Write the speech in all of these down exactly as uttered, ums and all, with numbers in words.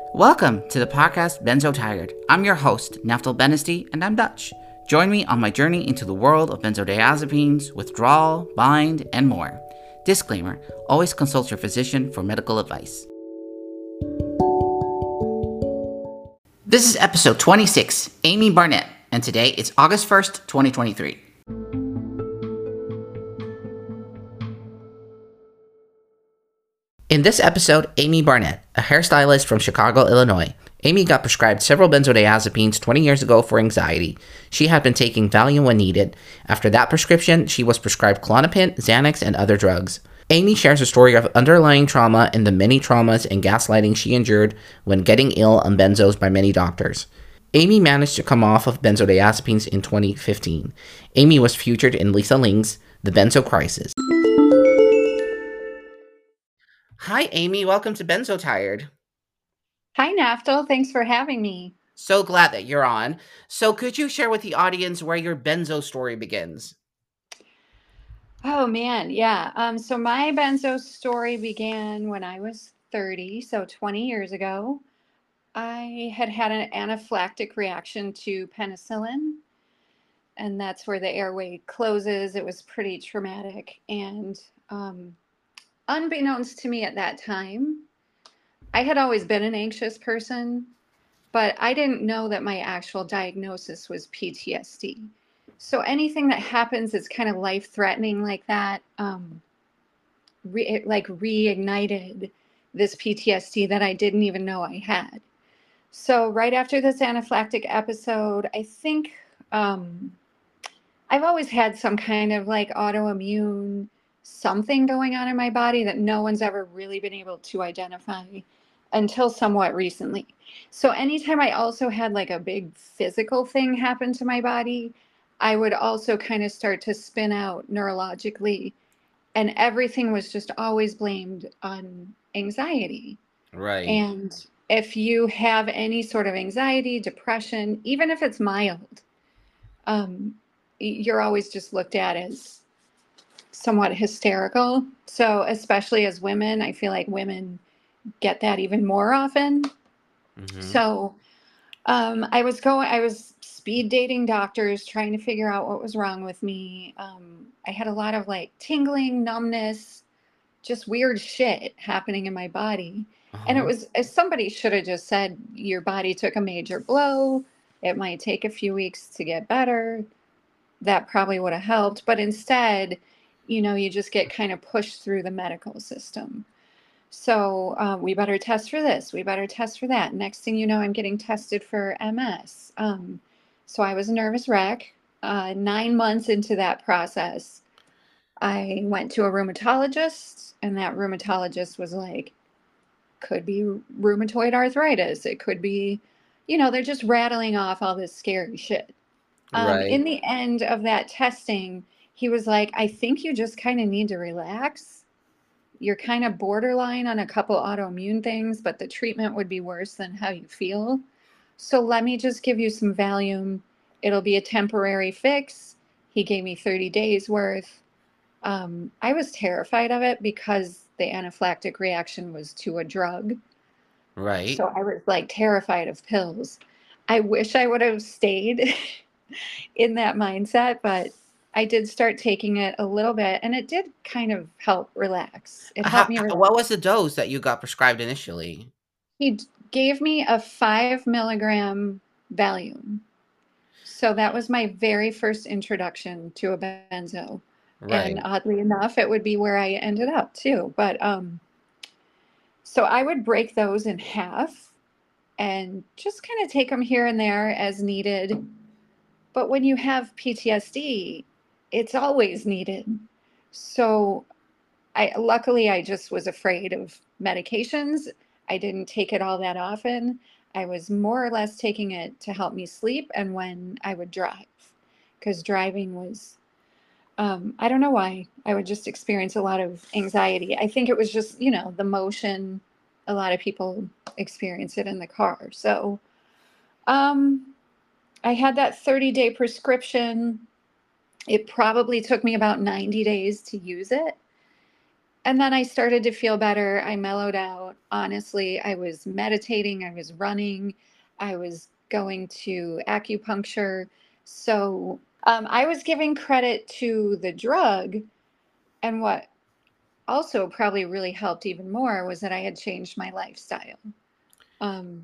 Welcome to the podcast Benzo Tired. I'm your host, Naftal Benesty, and I'm Dutch. Join me on my journey into the world of benzodiazepines, withdrawal, bind, and more. Disclaimer, always consult your physician for medical advice. This is episode twenty-six, Amy Barnett, and today it's August first, twenty twenty-three. In this episode, Amy Barnett, a hairstylist from Chicago, Illinois. Amy got prescribed several benzodiazepines twenty years ago for anxiety. She had been taking Valium when needed. After that prescription, she was prescribed Klonopin, Xanax, and other drugs. Amy shares a story of underlying trauma and the many traumas and gaslighting she endured when getting ill on benzos by many doctors. Amy managed to come off of benzodiazepines in twenty fifteen. Amy was featured in Lisa Ling's The Benzo Crisis. Hi, Amy. Welcome to Benzo Tired. Hi, Naftal. Thanks for having me. So glad that you're on. So could you share with the audience where your benzo story begins? Oh, man. Yeah. Um, so my benzo story began when I was thirty, so twenty years ago. I had had an anaphylactic reaction to penicillin, and that's where the airway closes. It was pretty traumatic. And um, unbeknownst to me at that time, I had always been an anxious person, but I didn't know that my actual diagnosis was P T S D. So anything that happens that's kind of life threatening like that, um, re- it like reignited this P T S D that I didn't even know I had. So right after this anaphylactic episode, I think um, I've always had some kind of like autoimmune something going on in my body that no one's ever really been able to identify until somewhat recently. So anytime I also had like a big physical thing happen to my body, I would also kind of start to spin out neurologically, and everything was just always blamed on anxiety. Right. And if you have any sort of anxiety, depression, even if it's mild, um, you're always just looked at as somewhat hysterical. So, especially as women, I feel like women get that even more often. Mm-hmm. So, um, I was going, I was speed dating doctors trying to figure out what was wrong with me. Um, I had a lot of like tingling, numbness, just weird shit happening in my body. And it Uh-huh. was, as somebody should have just said, your body took a major blow. It might take a few weeks to get better. That probably would have helped. But instead, you know, you just get kind of pushed through the medical system. So uh, we better test for this. We better test for that. Next thing you know, I'm getting tested for M S. Um, so I was a nervous wreck. Uh, nine months into that process, I went to a rheumatologist, and that rheumatologist was like, could be rheumatoid arthritis. It could be, you know, they're just rattling off all this scary shit. Um, Right. in the end of that testing, he was like, I think you just kind of need to relax. You're kind of borderline on a couple autoimmune things, but the treatment would be worse than how you feel. So let me just give you some Valium. It'll be a temporary fix. He gave me thirty days worth. Um, I was terrified of it because the anaphylactic reaction was to a drug. Right. So I was like terrified of pills. I wish I would have stayed in that mindset, but I did start taking it a little bit, and it did kind of help relax. It How, helped me how- relax. what was the dose that you got prescribed initially? He d- gave me a five milligram Valium. So that was my very first introduction to a benzo. And Right. oddly enough, it would be where I ended up too. But um, so I would break those in half and just kind of take them here and there as needed. But when you have P T S D, it's always needed. So I luckily I just was afraid of medications. I didn't take it all that often. I was more or less taking it to help me sleep and when I would drive, because driving was um, I don't know why. I would just experience a lot of anxiety. I think it was just, you know, the motion. A lot of people experience it in the car. So um, I had that thirty day prescription. It probably took me about ninety days to use it. And then I started to feel better. I mellowed out. Honestly, I was meditating, I was running, I was going to acupuncture. So um, I was giving credit to the drug. And what also probably really helped even more was that I had changed my lifestyle. Um,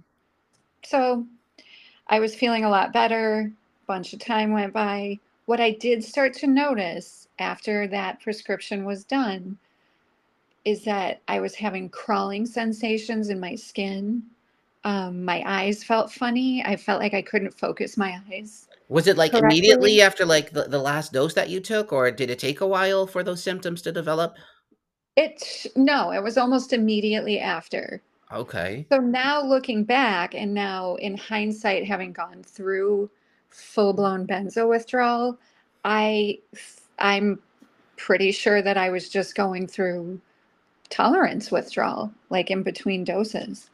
so I was feeling a lot better. A bunch of time went by. What I did start to notice after that prescription was done is that I was having crawling sensations in my skin. Um, my eyes felt funny. I felt like I couldn't focus my eyes Was it, like, correctly. immediately after, like, the the last dose that you took, or did it take a while for those symptoms to develop? It, no, it was almost immediately after. Okay. So now looking back and now in hindsight, having gone through full-blown benzo withdrawal, I I'm pretty sure that I was just going through tolerance withdrawal, like in between doses.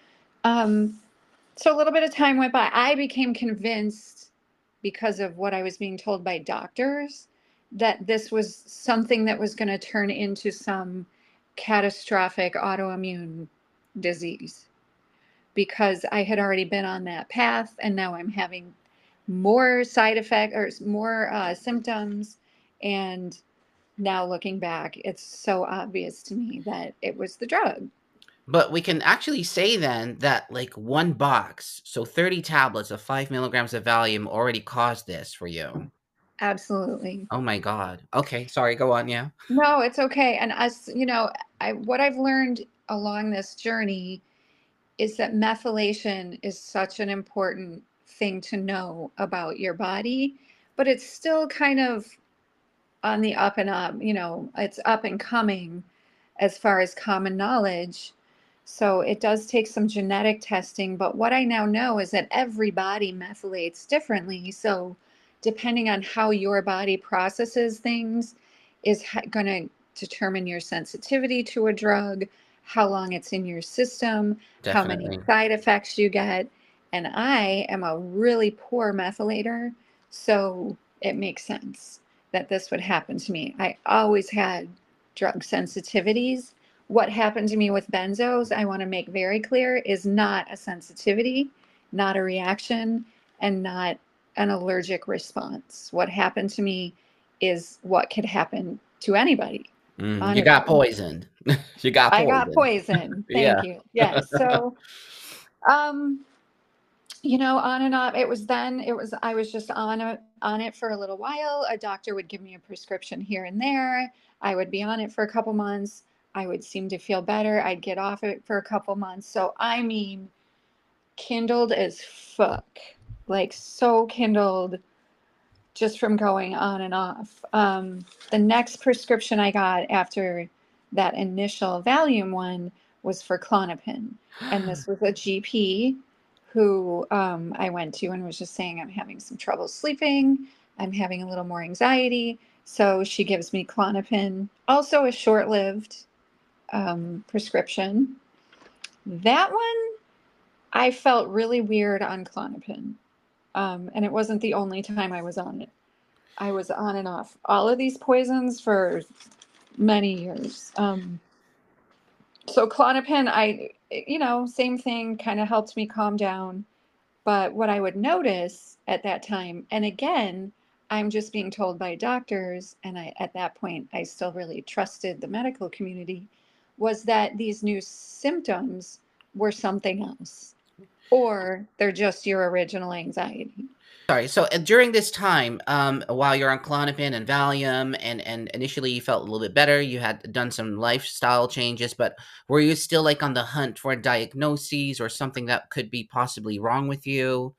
Um, so a little bit of time went by. I became convinced because of what I was being told by doctors that this was something that was going to turn into some catastrophic autoimmune disease because I had already been on that path and now I'm having more side effect or more uh, symptoms. And now looking back, it's so obvious to me that it was the drug. But we can actually say then that, like, one box, so thirty tablets of five milligrams of Valium already caused this for you. Absolutely. Oh my god. Okay, sorry, go on, yeah. No, it's okay. And us, you know, I what I've learned along this journey is that methylation is such an important thing to know about your body, but it's still kind of on the up and up, you know, it's up and coming as far as common knowledge. So it does take some genetic testing, but what I now know is that every body methylates differently. So depending on how your body processes things is going to determine your sensitivity to a drug, how long it's in your system, how many Definitely. side effects you get. And I am a really poor methylator, so it makes sense that this would happen to me. I always had drug sensitivities. What happened to me with benzos, I want to make very clear, is not a sensitivity, not a reaction, and not an allergic response. What happened to me is what could happen to anybody, Mm, you got honestly. poisoned. You got I got poisoned. poisoned. Yeah. Thank you. Yes. So, um, you know, on and off. It was then, it was, I was just on it, on it for a little while. A doctor would give me a prescription here and there. I would be on it for a couple months. I would seem to feel better. I'd get off it for a couple months. So, I mean, kindled as fuck. Like, so kindled just from going on and off. Um, the next prescription I got after that initial Valium one was for Klonopin. And this was a G P who um, I went to and was just saying, I'm having some trouble sleeping. I'm having a little more anxiety. So she gives me Klonopin, also a short lived um, prescription. That one, I felt really weird on Klonopin. Um, and it wasn't the only time I was on it. I was on and off all of these poisons for many years. Um, so Klonopin, I, you know, same thing, kind of helped me calm down. But what I would notice at that time, and again, I'm just being told by doctors, and I at that point I still really trusted the medical community, was that these new symptoms were something else, or they're just your original anxiety. Sorry, so, uh, during this time, um, while you're on Klonopin and Valium and and initially you felt a little bit better, you had done some lifestyle changes, but were you still, like, on the hunt for diagnoses or something that could be possibly wrong with you?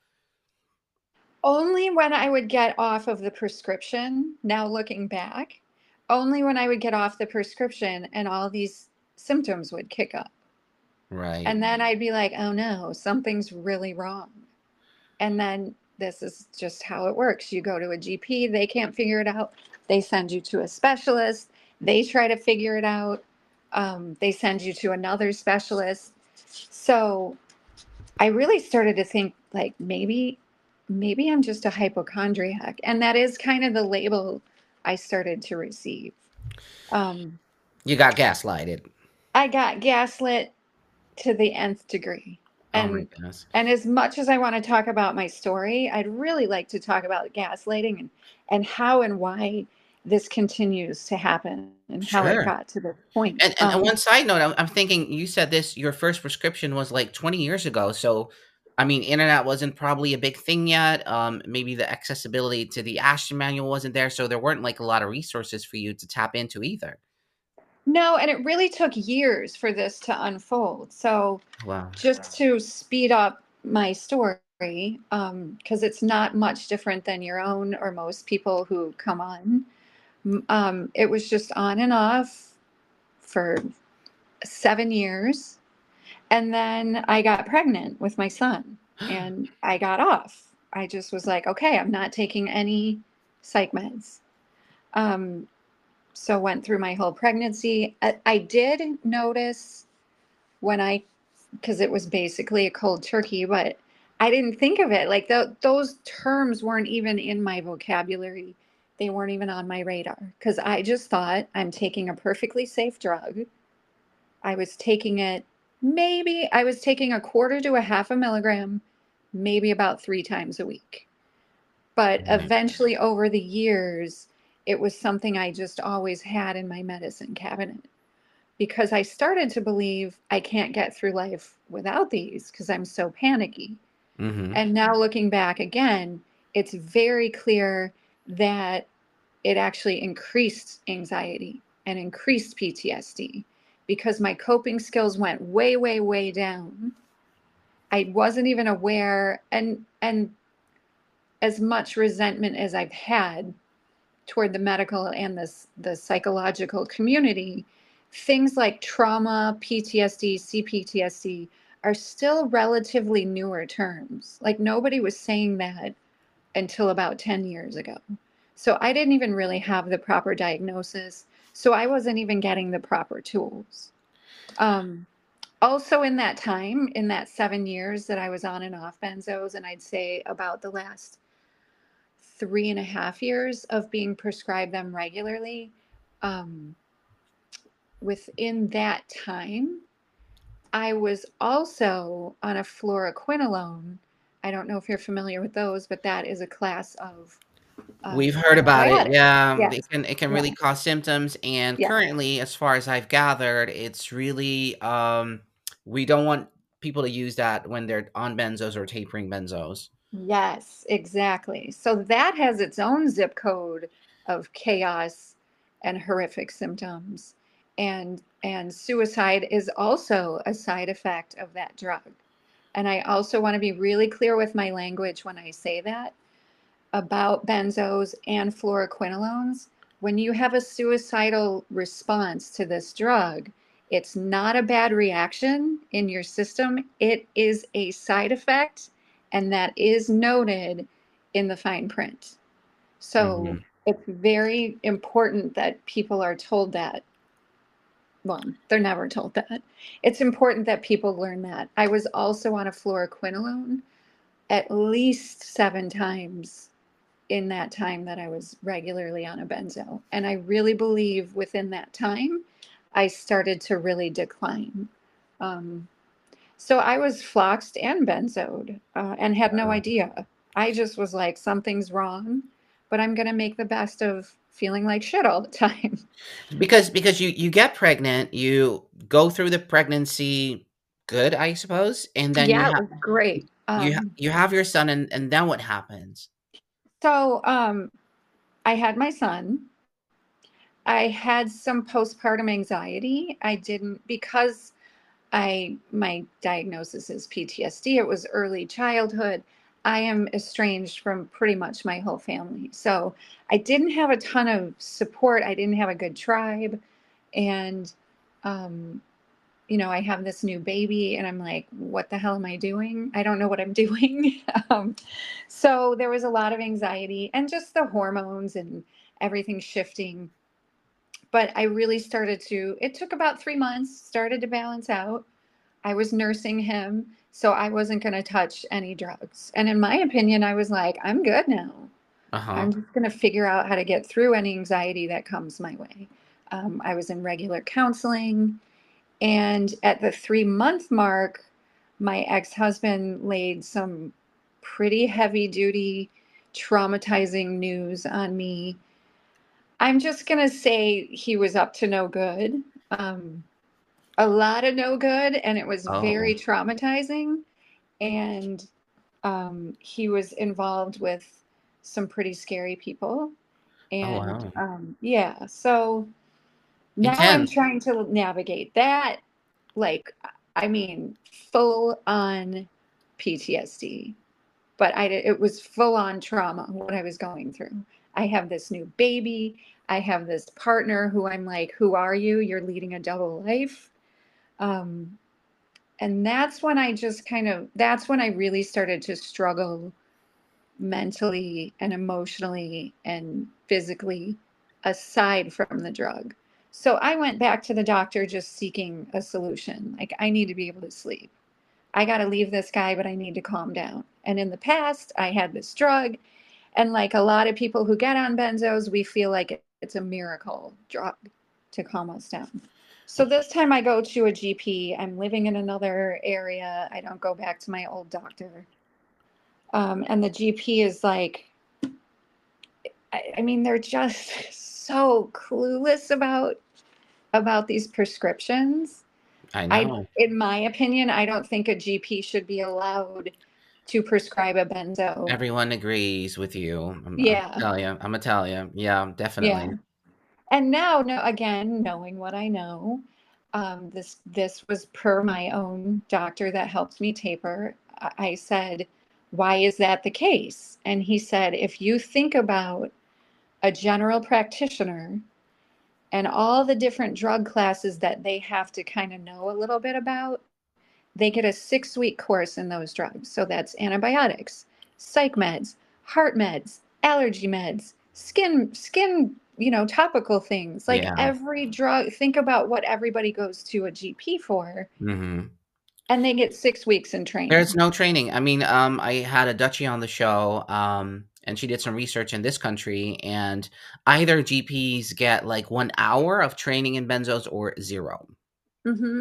Only when I would get off of the prescription, now looking back, only when I would get off the prescription and all these symptoms would kick up. Right. And then I'd be like, oh no, something's really wrong. And then this is just how it works. You go to a G P, they can't figure it out. They send you to a specialist. They try to figure it out. Um, they send you to another specialist. So I really started to think like maybe maybe I'm just a hypochondriac. And that is kind of the label I started to receive. Um, You got gaslighted. I got gaslit to the nth degree. Oh my And goodness. and as much as I want to talk about my story, I'd really like to talk about gaslighting and and how and why this continues to happen and how it Sure. got to this point. And and and Um, one side note, I'm I'm thinking you said this your first prescription was, like, twenty years ago, so, I mean, internet wasn't probably a big thing yet, um, maybe the accessibility to the Ashton Manual wasn't there, so there weren't, like, a lot of resources for you to tap into either. no, and it really took years for this to unfold. So Wow. just to speed up my story, um, because it's not much different than your own or most people who come on. M- Um, it was just on and off for seven years. And then I got pregnant with my son and I got off. I just was like, okay, I'm not taking any psych meds. Um, so went through my whole pregnancy. I, I did notice when I, because it was basically a cold turkey, but I didn't think of it. Like tho- those terms weren't even in my vocabulary. They weren't even on my radar because I just thought I'm taking a perfectly safe drug. I was taking it maybe I was taking a quarter to a half a milligram, maybe about three times a week. But Right. eventually, over the years, it was something I just always had in my medicine cabinet because I started to believe I can't get through life without these because I'm so panicky. Mhm. And now looking back again, it's very clear that it actually increased anxiety and increased P T S D because my coping skills went way, way, way down. I wasn't even aware, and and as much resentment as I've had toward the medical and the the psychological community, things like trauma, P T S D, C P T S D are still relatively newer terms. Like nobody was saying that until about ten years ago. So I didn't even really have the proper diagnosis. So I wasn't even getting the proper tools. Um, Also, in that time, in that seven years that I was on and off benzos, and I'd say about the last three and a half years of being prescribed them regularly, um, within that time, I was also on a fluoroquinolone. I don't know if you're familiar with those, but that is a class of We've um, heard about it, antibiotic. yeah, Yes. it can it can Yeah. really cause symptoms, and Yeah. currently, as far as I've gathered, it's really, um we don't want people to use that when they're on benzos or tapering benzos. Yes, exactly. So that has its own zip code of chaos and horrific symptoms. And and suicide is also a side effect of that drug. And I also want to be really clear with my language when I say that about benzos and fluoroquinolones. When you have a suicidal response to this drug, it's not a bad reaction in your system. It is a side effect, and that is noted in the fine print. So Mhm. it's very important that people are told that. Well, they're never told that. It's important that people learn that. I was also on a fluoroquinolone at least seven times in that time that I was regularly on a benzo. And I really believe within that time, I started to really decline. Um, so I was floxed and benzoed uh, and had no Wow. idea. I just was like, something's wrong, but I'm going to make the best of feeling like shit all the time. Because because you you get pregnant, you go through the pregnancy good, I suppose, and then you Yeah, it have was great. you ha Um, you have your son, and and then what happens? so um, I had my son. I had some postpartum anxiety. I didn't because I my diagnosis is P T S D. It was early childhood. I am estranged from pretty much my whole family. So I didn't have a ton of support. I didn't have a good tribe. And um, you know, I have this new baby and I'm like, what the hell am I doing? I don't know what I'm doing. um, so there was a lot of anxiety and just the hormones and everything shifting, but I really started to, it took about three months, started to balance out. I was nursing him, so I wasn't going to touch any drugs. And in my opinion, I was like, I'm good now. Uh-huh. I'm just going to figure out how to get through any anxiety that comes my way. Um, I was in regular counseling. And at the three month mark, my ex husband laid some pretty heavy duty, traumatizing news on me. I'm just going to say he was up to no good. Um, a lot of no good, and it was very Oh. traumatizing. And um, he was involved with some pretty scary people. Oh, And wow. um, yeah, so now I'm Intense. trying to navigate that. Like, I mean, full on P T S D, but I did, it was full on trauma what I was going through. I have this new baby. I have this partner who I'm like, who are you? You're leading a double life. Um, and that's when I just kind of, that's when I really started to struggle mentally and emotionally and physically aside from the drug. So I went back to the doctor just seeking a solution. Like, I need to be able to sleep. I got to leave this guy, but I need to calm down. And in the past, I had this drug. And like a lot of people who get on benzos, we feel like it's a miracle drug to calm us down. So this time I go to a G P. I'm living in another area. I don't go back to my old doctor. Um, and the G P is like, I, I mean, they're just so clueless about about these prescriptions. I I, know. in my opinion, I don't think a G P should be allowed to prescribe a benzo. Everyone agrees with you. I'm I'm Yeah, tell you. Imma tell you. Yeah, yeah. definitely. And now, no, again, knowing what I know, um, this this was per my own doctor that helped me taper. I I said, "Why is that the case?" And he said, "If you think about a general practitioner and all the different drug classes that they have to kind of know a little bit about, they get a six week course in those drugs. So that's antibiotics, psych meds, heart meds, allergy meds, skin, skin, you know, topical things. Like Yeah. every drug, think about what everybody goes to a G P for, Mhm. and they get six weeks in There's training. no training. I mean, um, I had a Dutchie on the show, um, and she did some research in this country, and either G Ps get, like, one hour of training in benzos or zero. hmm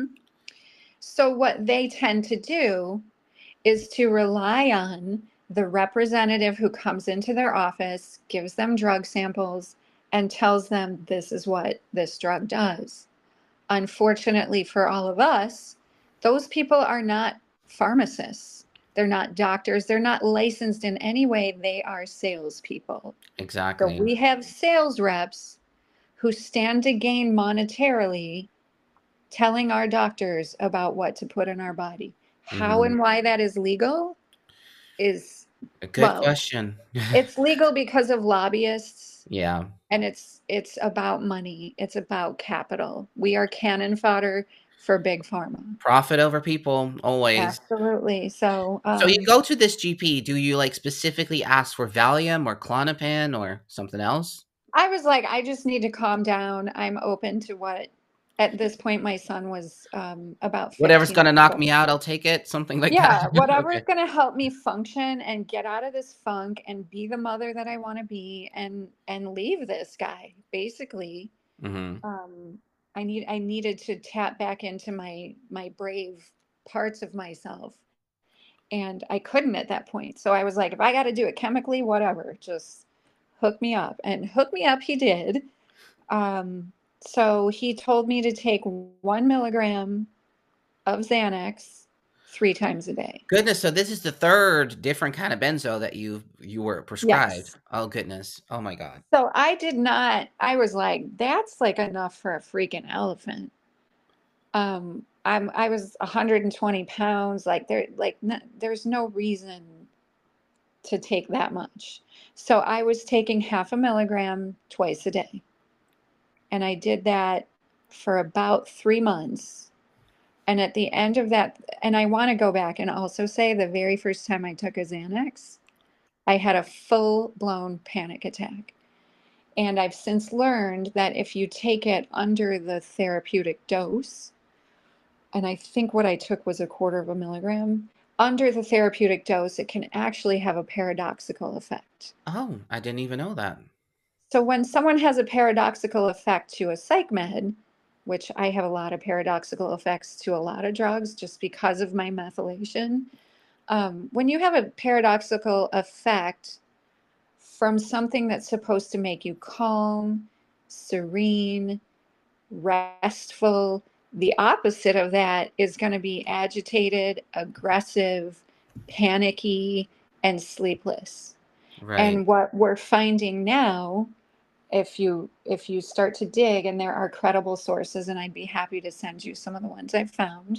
So what they tend to do is to rely on the representative who comes into their office, gives them drug samples, and tells them this is what this drug does. Unfortunately for all of us, those people are not pharmacists. They're not doctors. They're not licensed in any way. They are salespeople. So Exactly. we have sales reps who stand to gain monetarily telling our doctors about what to put in our body. How Mhm. and why that is legal is, A good well, question. it's legal because of lobbyists, Yeah. and it's it's about money. It's about capital. We are cannon fodder for big pharma. Profit over people, always. Absolutely. So, So you um, go to this G P, do you, like, specifically ask for Valium or Klonopin or something else? I was like, I just need to calm down. I'm open to what, at this point, my son was um, about Whatever's fifteen gonna months knock me old. out, I'll take it, something like that? Yeah, whatever is Okay. going to help me function and get out of this funk and be the mother that I want to be and and leave this guy, basically. Mhm. Um, I need I needed to tap back into my my brave parts of myself, and I couldn't at that point. So I was like, if I got to do it chemically, whatever, just hook me up. And hook me up he did. Um, so he told me to take one milligram of Xanax three times a day. Goodness, so this is the third different kind of benzo that you you were prescribed. Yes. Oh, goodness. Oh my god. So I did not, I was like, that's like enough for a freaking elephant. Um, I'm I was one hundred twenty pounds. Like there, like n there's no reason to take that much. So I was taking half a milligram twice a day, and I did that for about three months. And at the end of that, and I want to go back and also say the very first time I took a Xanax, I had a full blown panic attack. And I've since learned that if you take it under the therapeutic dose, and I think what I took was a quarter of a milligram, under the therapeutic dose, it can actually have a paradoxical effect. Oh, I didn't even know that. So when someone has a paradoxical effect to a psych med, which I have a lot of paradoxical effects to a lot of drugs just because of my methylation, um, when you have a paradoxical effect from something that's supposed to make you calm, serene, restful, the opposite of that is going to be agitated, aggressive, panicky, and sleepless. Right. And what we're finding now, if you if you start to dig, and there are credible sources, and I'd be happy to send you some of the ones I've found,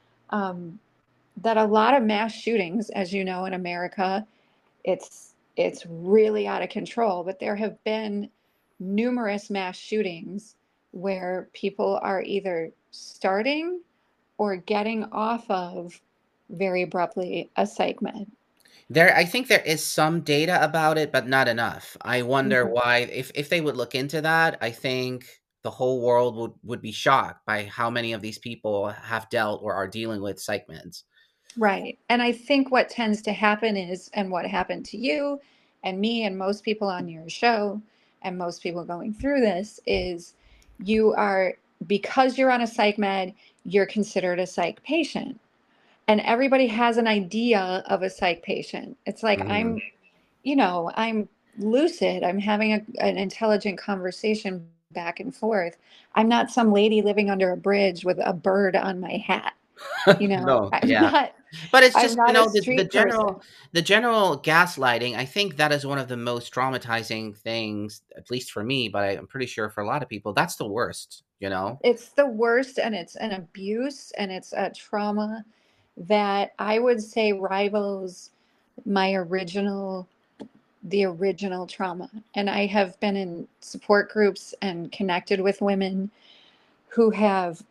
um, that a lot of mass shootings, as you know, in America, it's it's really out of control. But there have been numerous mass shootings where people are either starting or getting off of very abruptly a psych med. There, I think there is some data about it, but not enough. I wonder Mhm. why. If if they would look into that, I think the whole world would would be shocked by how many of these people have dealt or are dealing with psych meds. Right. And I think what tends to happen is, and what happened to you and me and most people on your show and most people going through this is you are, because you're on a psych med, you're considered a psych patient. And everybody has an idea of a psych patient. It's like, Mhm. I'm, you know, I'm lucid. I'm having a, an intelligent conversation back and forth. I'm not some lady living under a bridge with a bird on my hat. You know, No, I'm yeah. not, But it's I'm just, you not a know, the the street general person. the general gaslighting, I think that is one of the most traumatizing things, at least for me, but I, I'm pretty sure for a lot of people, that's the worst, you know? It's the worst, and it's an abuse, and it's a trauma that I would say rivals my original, the original trauma. And I have been in support groups and connected with women who have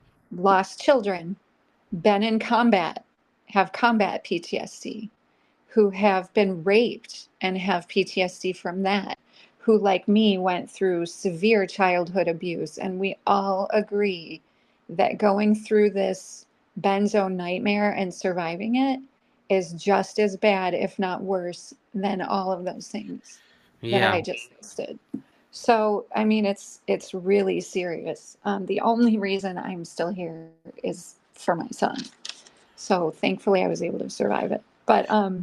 lost children, been in combat, have combat P T S D, who have been raped and have P T S D from that, who, like me, went through severe childhood abuse. And we all agree that going through this benzo nightmare and surviving it is just as bad, if not worse, than all of those things that Yeah. I just listed. So, I mean, it's it's really serious. Um, the only reason I'm still here is for my son. So thankfully, I was able to survive it. But um,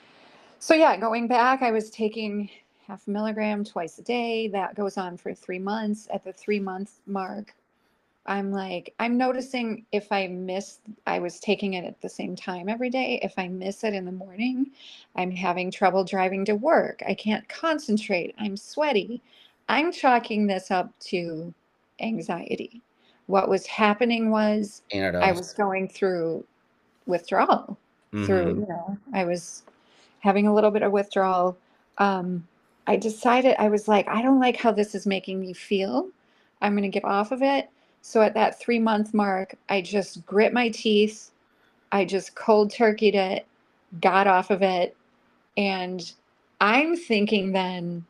so yeah, going back, I was taking half a milligram twice a day. That goes on for three months. At the three month mark, I'm like, I'm noticing if I miss, I was taking it at the same time every day. If I miss it in the morning, I'm having trouble driving to work. I can't concentrate. I'm sweaty. I'm chalking this up to anxiety. What was happening was I Antidote. was going through withdrawal through, Mhm. you know, I was having a little bit of withdrawal. Um, I decided, I was like, I don't like how this is making me feel. I'm going to get off of it. So at that three month mark, I just grit my teeth. I just cold turkeyed it, got off of it. And I'm thinking then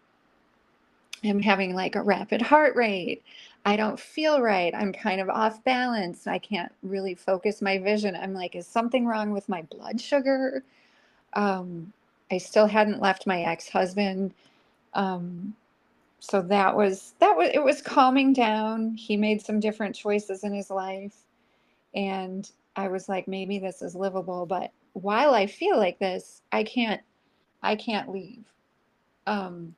I'm having like a rapid heart rate. I don't feel right. I'm kind of off balance. I can't really focus my vision. I'm like, is something wrong with my blood sugar? Um, I still hadn't left my ex-husband. Um, so that was that was it was calming down. He made some different choices in his life, and I was like, maybe this is livable. But while I feel like this, I can't I can't leave. Um,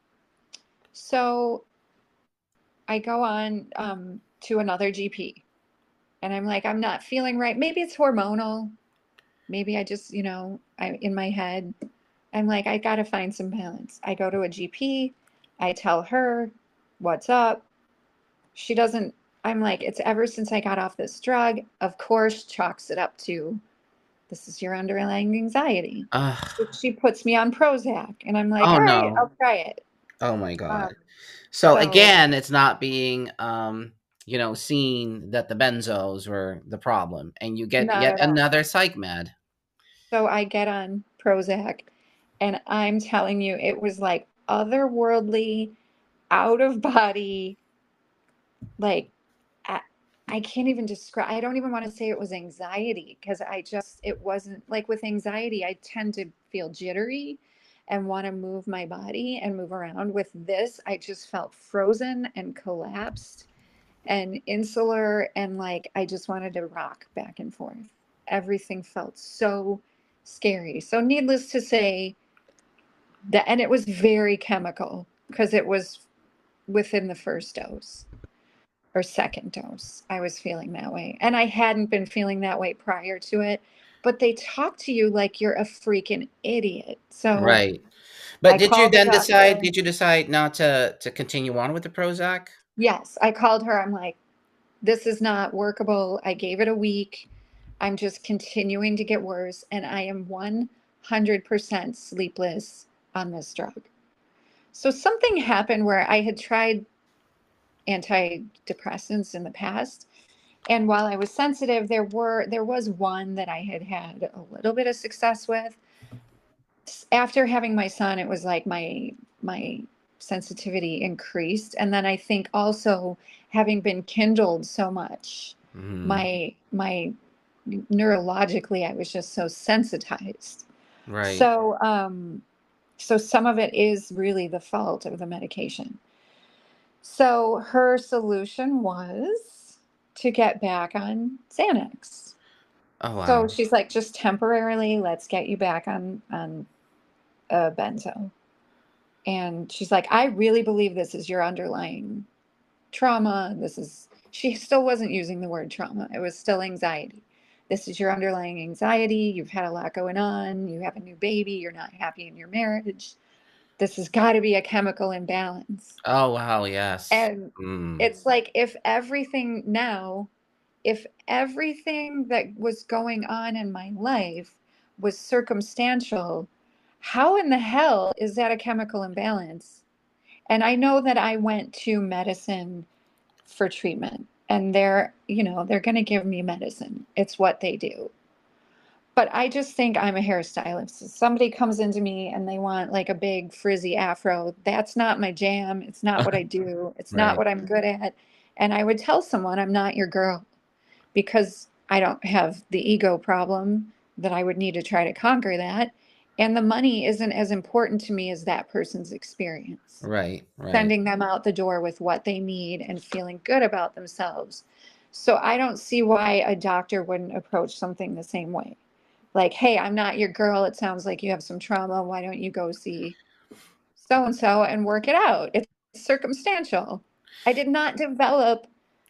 so I go on um, to another G P, and I'm like, I'm not feeling right. Maybe it's hormonal. Maybe I just, you know, I in my head, I'm like, I got to find some balance. I go to a G P. I tell her what's up. She doesn't, I'm like, it's ever since I got off this drug, of course, chalks it up to this is your underlying anxiety. So Ugh. she puts me on Prozac, and I'm like, Oh, all right, no. I'll try it. Oh my Um, god. So so again, it's not being, um, you know, seen that the benzos were the problem, and you get not yet at all. another psych med. So I get on Prozac, and I'm telling you, it was like otherworldly, out of body, like I, I can't even describe, I don't even want to say it was anxiety because I just, it wasn't like with anxiety, I tend to feel jittery. and want to move my body and move around. With this, I just felt frozen and collapsed and insular, and like I just wanted to rock back and forth. Everything felt so scary. So, needless to say, that, and it was very chemical because it was within the first dose or second dose. I was feeling that way. And I hadn't been feeling that way prior to it, but they talk to you like you're a freaking idiot. So Right. But I did you called the then decide doctor. did you decide not to to continue on with the Prozac? Yes, I called her. I'm like, this is not workable. I gave it a week. I'm just continuing to get worse, and I am one hundred percent sleepless on this drug. So something happened where I had tried antidepressants in the past, and while I was sensitive, there were there was one that I had had a little bit of success with. After having my son, it was like my my sensitivity increased, and then I think also having been kindled so much, Mhm. my my neurologically, I was just so sensitized. Right. So um so some of it is really the fault of the medication. So her solution was to get back on Xanax. Oh, So wow. she's like, just temporarily, let's get you back on on a benzo. And she's like, I really believe this is your underlying trauma. This is, she still wasn't using the word trauma. It was still anxiety. This is your underlying anxiety. You've had a lot going on. You have a new baby. You're not happy in your marriage. This has got to be a chemical imbalance. Oh, wow, yes. And Mm. it's like, if everything now, if everything that was going on in my life was circumstantial, how in the hell is that a chemical imbalance? And I know that I went to medicine for treatment, and they're, you know, they're going to give me medicine. It's what they do. But I just think I'm a hairstylist. If somebody comes into me and they want like a big frizzy afro, that's not my jam. It's not what I do. It's not Right. what I'm good at. And I would tell someone I'm not your girl, because I don't have the ego problem that I would need to try to conquer that. And the money isn't as important to me as that person's experience. Right, right. Sending them out the door with what they need and feeling good about themselves. So I don't see why a doctor wouldn't approach something the same way. Like, hey, I'm not your girl. It sounds like you have some trauma. Why don't you go see so and so and work it out? It's circumstantial. I did not develop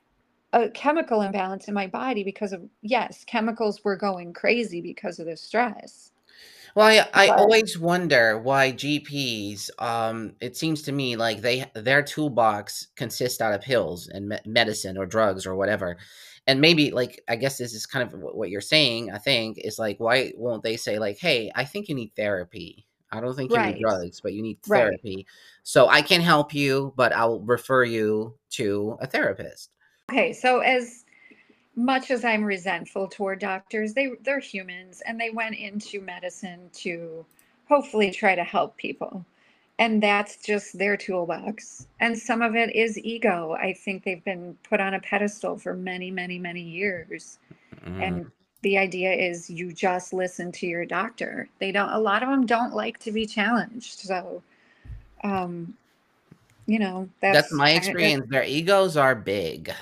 a chemical imbalance in my body because of, yes, chemicals were going crazy because of the stress. Well, I I But always wonder why G Ps, um, it seems to me like they their toolbox consists out of pills and me medicine or drugs or whatever. And maybe, like, I guess this is kind of wh what you're saying, I think, is like, why won't they say like, "Hey, I think you need therapy. I don't think you need right, drugs, but you need right. therapy. So I can help you, but I'll refer you to a therapist." Okay, so as much as I'm resentful toward doctors, they they're humans and they went into medicine to hopefully try to help people. And that's just their toolbox. And some of it is ego. I think they've been put on a pedestal for many, many, many years. And Mhm. the idea is you just listen to your doctor. They don't, a lot of them don't like to be challenged. So, um, you know, That's that's my kind of, that's experience. Their egos are big.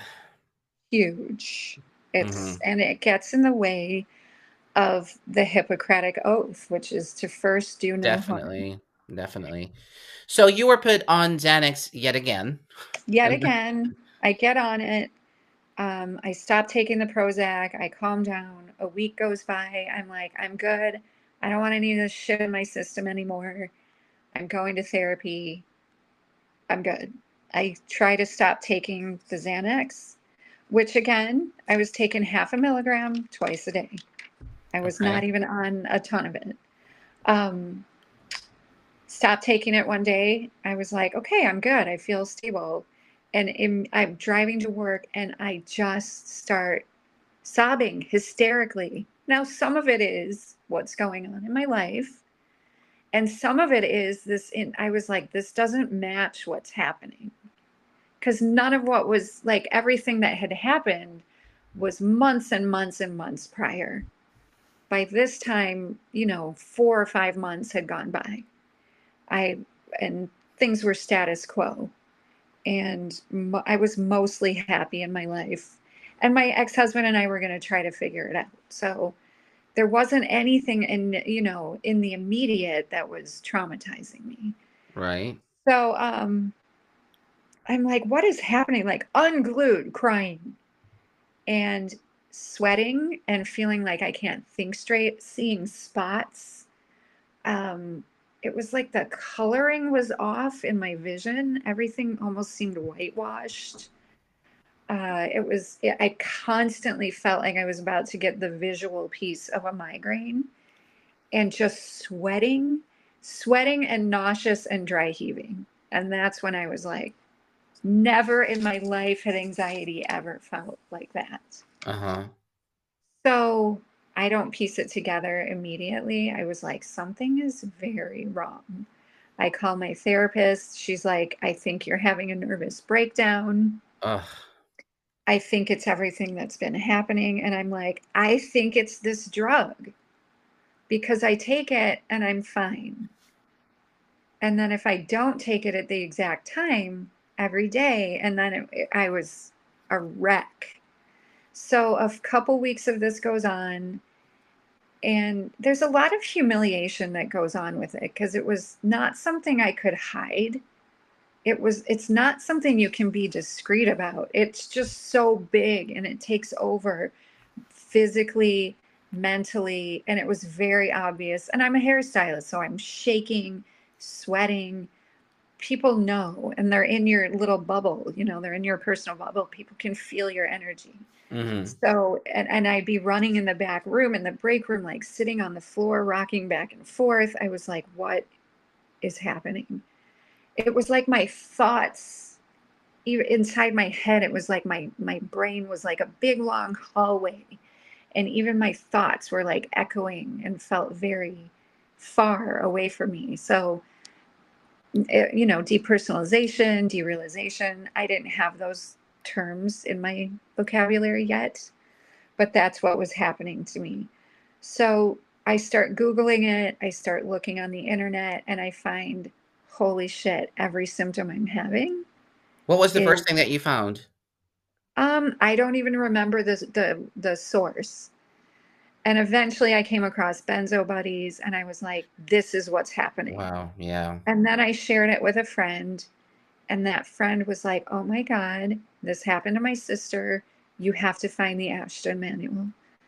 huge. It's, Mhm. and it gets in the way of the Hippocratic Oath, which is to first do no harm. Definitely, definitely. So you were put on Xanax yet again, Yet and again, I get on it. Um, I stop taking the Prozac. I calm down. A week goes by. I'm like, I'm good. I don't want any of this shit in my system anymore. I'm going to therapy. I'm good. I try to stop taking the Xanax, which again, I was taking half a milligram twice a day. I was okay, not even on a ton of it. Um, Stopped taking it one day. I was like, okay, I'm good. I feel stable. And in, I'm driving to work and I just start sobbing hysterically. Now, some of it is what's going on in my life. And some of it is this. In, I was like, this doesn't match what's happening. Because none of what was like everything that had happened was months and months and months prior. By this time, you know, four or five months had gone by. I and things were status quo, and mo- I was mostly happy in my life. And my ex-husband and I were going to try to figure it out. So there wasn't anything in, you know, in the immediate that was traumatizing me. Right. So um I'm like, what is happening? Like unglued, crying and sweating and feeling like I can't think straight, seeing spots. Um, it was like the coloring was off in my vision. Everything almost seemed whitewashed. Uh, it was, I constantly felt like I was about to get the visual piece of a migraine and just sweating, sweating and nauseous and dry heaving. And that's when I was like, never in my life had anxiety ever felt like that. Uh-huh. So I don't piece it together immediately. I was like, something is very wrong. I call my therapist. She's like, I think you're having a nervous breakdown. Ugh. I think it's everything that's been happening. And I'm like, I think it's this drug because I take it and I'm fine. And then if I don't take it at the exact time every day, and then it, I was a wreck. So a couple weeks of this goes on, and there's a lot of humiliation that goes on with it because it was not something I could hide. It was it's not something you can be discreet about. It's just so big and it takes over physically, mentally, and it was very obvious. And I'm a hairstylist, so I'm shaking, sweating. People know, and they're in your little bubble, you know, they're in your personal bubble. People can feel your energy. Mm-hmm. So, and, and I'd be running in the back room, in the break room, like sitting on the floor, rocking back and forth. I was like, what is happening? It was like my thoughts, even inside my head, it was like my my brain was like a big long hallway. And even my thoughts were like echoing and felt very far away from me. So it, you know, depersonalization, derealization. I didn't have those terms in my vocabulary yet, but that's what was happening to me. So I start Googling it, I start looking on the internet, and I find, holy shit, every symptom I'm having What was the is, first thing that you found? um, I don't even remember the, the, the source. And eventually I came across Benzo Buddies and I was like, this is what's happening. Wow. Yeah. And then I shared it with a friend. And that friend was like, oh my God, this happened to my sister. You have to find the Ashton Manual.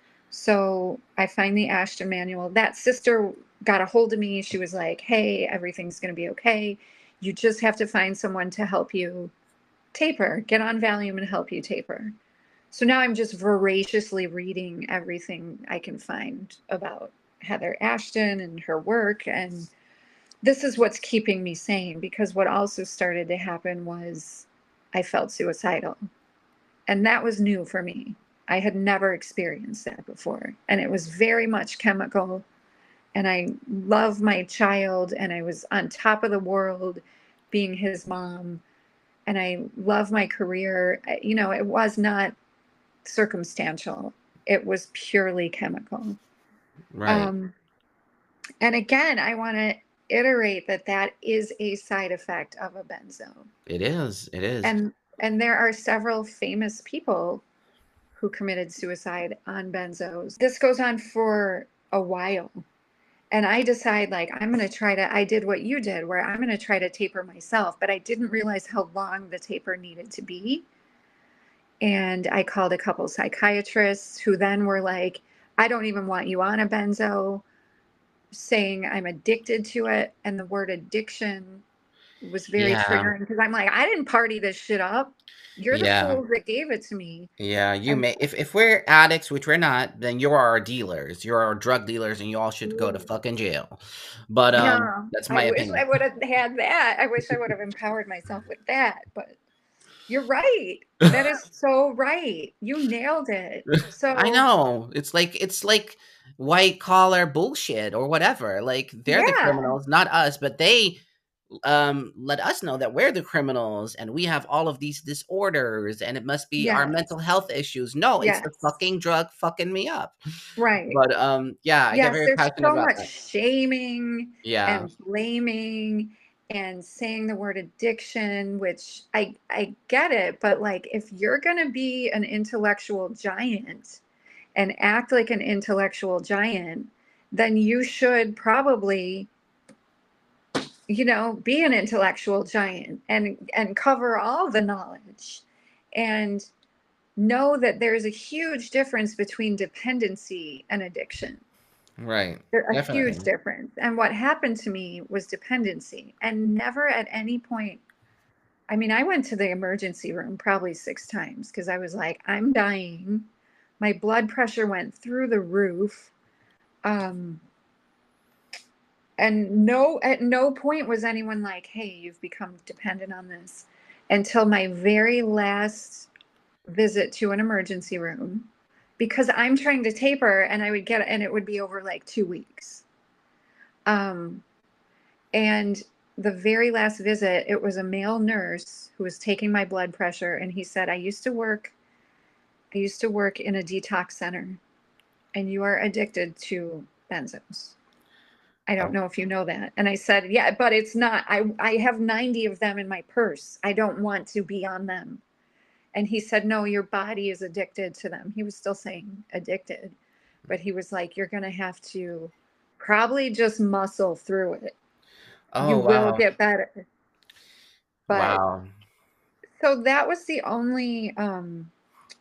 So I find the Ashton Manual. That sister got a hold of me. She was like, hey, everything's going to be okay. You just have to find someone to help you taper. Get on Valium and help you taper. So now I'm just voraciously reading everything I can find about Heather Ashton and her work. And this is what's keeping me sane, because what also started to happen was I felt suicidal. And that was new for me. I had never experienced that before. And it was very much chemical. And I love my child, and I was on top of the world being his mom. And I love my career. You know, it was not circumstantial, it was purely chemical. Right. Um, and again, I want to iterate that that is a side effect of a benzo. It is. It is. And and there are several famous people who committed suicide on benzos. This goes on for a while. And I decide, like, I'm going to try to, I did what you did, where I'm going to try to taper myself, but I didn't realize how long the taper needed to be. And I called a couple psychiatrists who then were like, I don't even want you on a benzo, saying I'm addicted to it. And the word addiction was very Yeah. triggering because I'm like, I didn't party this shit up. You're the Yeah. fools that gave it to me. Yeah. You And may if if we're addicts, which we're not, then you're our dealers. You're our drug dealers and you all should go to fucking jail. But um yeah, that's I my wish I opinion. would have had that. I wish I would have empowered myself with that. But you're right. That is so right. You nailed it. I So, know. It's like it's like white collar bullshit or whatever. Like they're the yeah. criminals, not us, but they um, let us know that we're the criminals and we have all of these disorders and it must be our Yes. mental health issues. No, it's the Yes. fucking drug fucking me up. Right. But um, yeah, I get Yes, very there's passionate so about much that. shaming Yeah, and blaming and saying the word addiction, which I I get it, but like if you're going to be an intellectual giant and act like an intellectual giant, then you should probably, you know, be an intellectual giant and and cover all the knowledge and know that there's a huge difference between dependency and addiction. right. There a huge Definitely. difference, and what happened to me was dependency, and never at any point I mean, I went to the emergency room probably six times because I was like, "I'm dying." My blood pressure went through the roof, um, and no at no point was anyone like, "Hey, you've become dependent on this," until my very last visit to an emergency room because I'm trying to taper, and I would get and it would be over, like, two weeks. Um And the very last visit, it was a male nurse who was taking my blood pressure, and he said, "I used to work I used to work in a detox center, and you are addicted to benzos. I don't Oh, know if you know that." And I said, "Yeah, but it's not. I I have ninety of them in my purse. I don't want to be on them." And he said, "No, your body is addicted to them." He was still saying addicted, but he was like, "You're going to have to probably just muscle through it. You oh will wow. get better." But Wow. so that was the only, um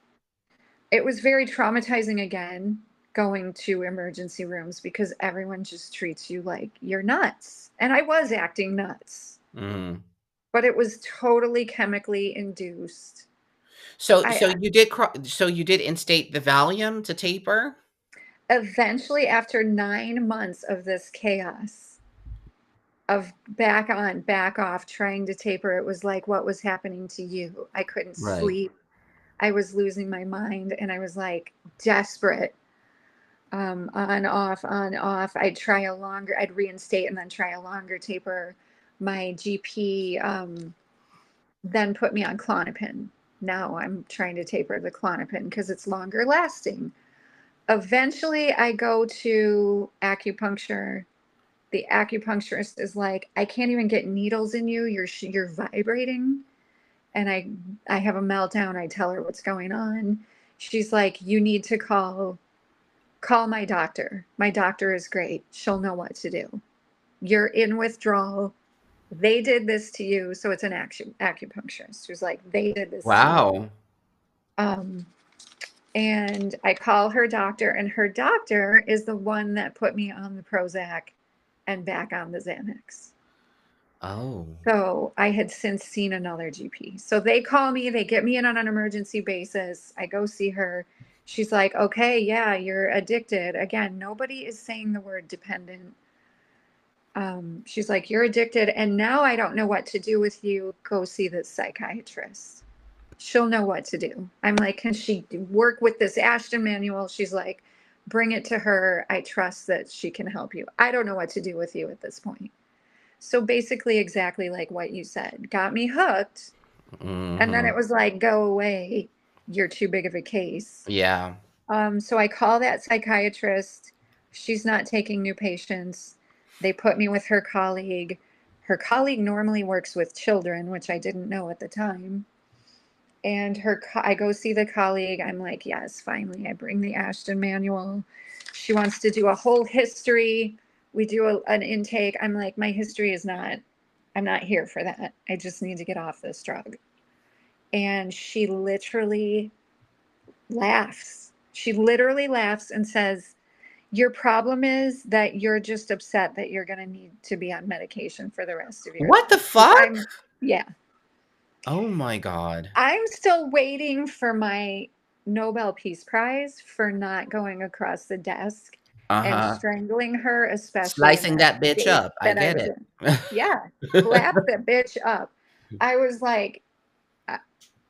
it was very traumatizing again, going to emergency rooms because everyone just treats you like you're nuts, and I was acting nuts, Mhm. but it was totally chemically induced. So I so you did cro so you did instate the Valium to taper? eventually, after nine months of this chaos, of back on, back off, trying to taper, it was like, "What was happening to you?" I couldn't Right. sleep. I was losing my mind, and I was, like, desperate. Um, on, off, on, off. I'd try a longer, I'd reinstate and then try a longer taper. My G P um, then put me on Klonopin. Now I'm trying to taper the Klonopin because it's longer lasting. Eventually, I go to acupuncture. The acupuncturist is like, "I can't even get needles in you. You're you're vibrating." And I I have a meltdown. I tell her what's going on. She's like, "You need to call Call my doctor. My doctor is great. She'll know what to do. You're in withdrawal. They did this to you." So it's an acu- acupuncturist who's like, "They did this to you." Wow. Um, and I call her doctor, and her doctor is the one that put me on the Prozac and back on the Xanax. Oh. So I had since seen another G P. So they call me, they get me in on an emergency basis. I go see her. She's like, "Okay, yeah, you're addicted." Again, nobody is saying the word dependent. Um, she's like, "You're addicted, and now I don't know what to do with you. Go see this psychiatrist. She'll know what to do." I'm like, "Can she work with this Ashton manual?" She's like, "Bring it to her. I trust that she can help you." I don't know what to do with you at this point. So basically, exactly like what you said, got me hooked. And then Mhm. it was like, "Go away. You're too big of a case." Yeah. Um, so I call that psychiatrist. She's not taking new patients. They put me with her colleague. Her colleague normally works with children, which I didn't know at the time. And her, co- I go see the colleague. I'm like, "Yes, finally." I bring the Ashton manual. She wants to do a whole history. We do a, an intake. I'm like, "My history is not, I'm not here for that. I just need to get off this drug." And she literally laughs. She literally laughs and says, "Your problem is that you're just upset that you're going to need to be on medication for the rest of your What the life." 'Cause fuck? I'm, yeah, Oh my god. I'm still waiting for my Nobel Peace Prize for not going across the desk and Uh-huh. strangling her, especially in Slicing that that bitch state up. I that I get was it. in. Yeah, slap the bitch up. I was like,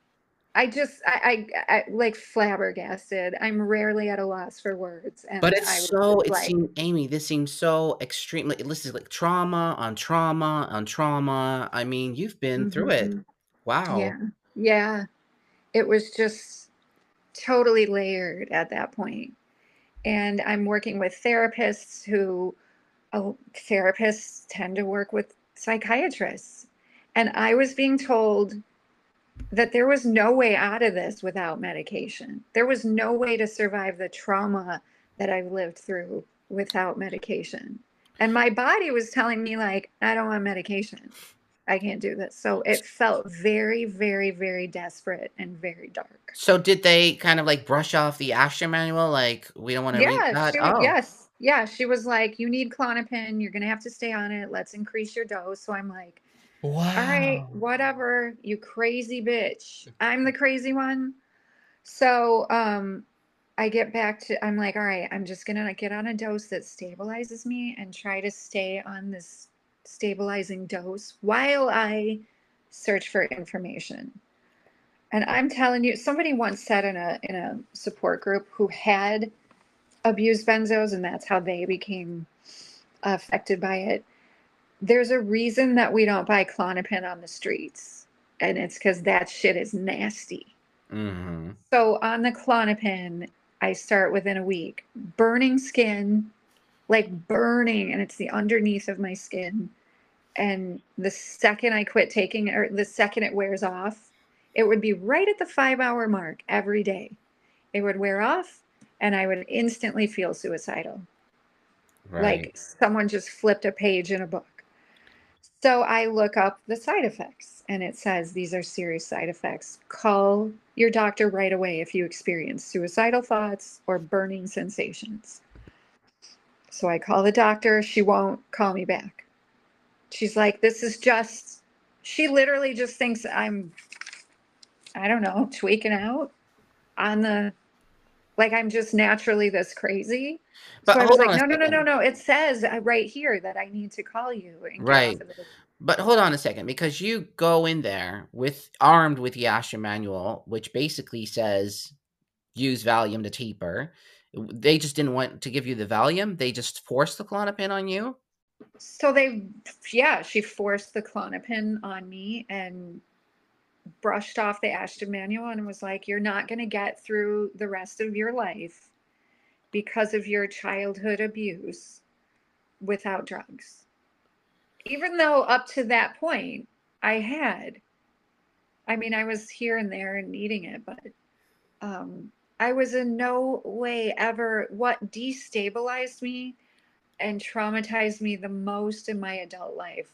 I just, I, I, I like flabbergasted. I'm rarely at a loss for words, But and it's I was so just it like, seemed Amy, this seems so extremely this is like trauma on trauma on trauma. I mean, you've been through it. hmm Wow. yeah, yeah. It was just totally layered at that point. And I'm working with therapists who, oh, therapists tend to work with psychiatrists. And I was being told that there was no way out of this without medication. There was no way to survive the trauma that I've lived through without medication. And my body was telling me, like, I don't want medication. I can't do this. So it felt very, very, very desperate and very dark. So did they kind of like brush off the Asher manual? Like, we don't want to read Yeah, that. she was, Oh, yes. Yeah, she was like, you need Klonopin. You're going to have to stay on it. Let's increase your dose. So I'm like, all right, wow. whatever, you crazy bitch. I'm the crazy one. So um, I get back to, I'm like, all right, I'm just going to get on a dose that stabilizes me and try to stay on this stabilizing dose while I search for information. And I'm telling you, somebody once said in a in a support group who had abused benzos and that's how they became affected by it. There's a reason that we don't buy Klonopin on the streets, and it's because that shit is nasty. Mhm. So on the Klonopin, I start within a week. Burning skin, like burning, and it's the underneath of my skin. And the second I quit taking it, or the second it wears off, it would be right at the five hour mark every day. It would wear off, and I would instantly feel suicidal, Right. like someone just flipped a page in a book. So I look up the side effects and it says these are serious side effects. Call your doctor right away if you experience suicidal thoughts or burning sensations. So I call the doctor. She won't call me back. She's like, this is just, she literally just thinks I'm, I don't know, tweaking out on the, like I'm just naturally this crazy. So But I was hold like, on a no, no, no, no, second. no. It says uh, right here that I need to call you and get off Right. of this. But hold on a second, because you go in there with armed with the Asher manual, which basically says use Valium to taper. They just didn't want to give you the Valium. They just forced the Klonopin on you. So they, yeah, she forced the Klonopin on me and brushed off the Ashton manual and was like, you're not going to get through the rest of your life because of your childhood abuse without drugs. Even though up to that point I had, I mean, I was here and there and needing it, but um, I was in no way ever, what destabilized me and traumatized me the most in my adult life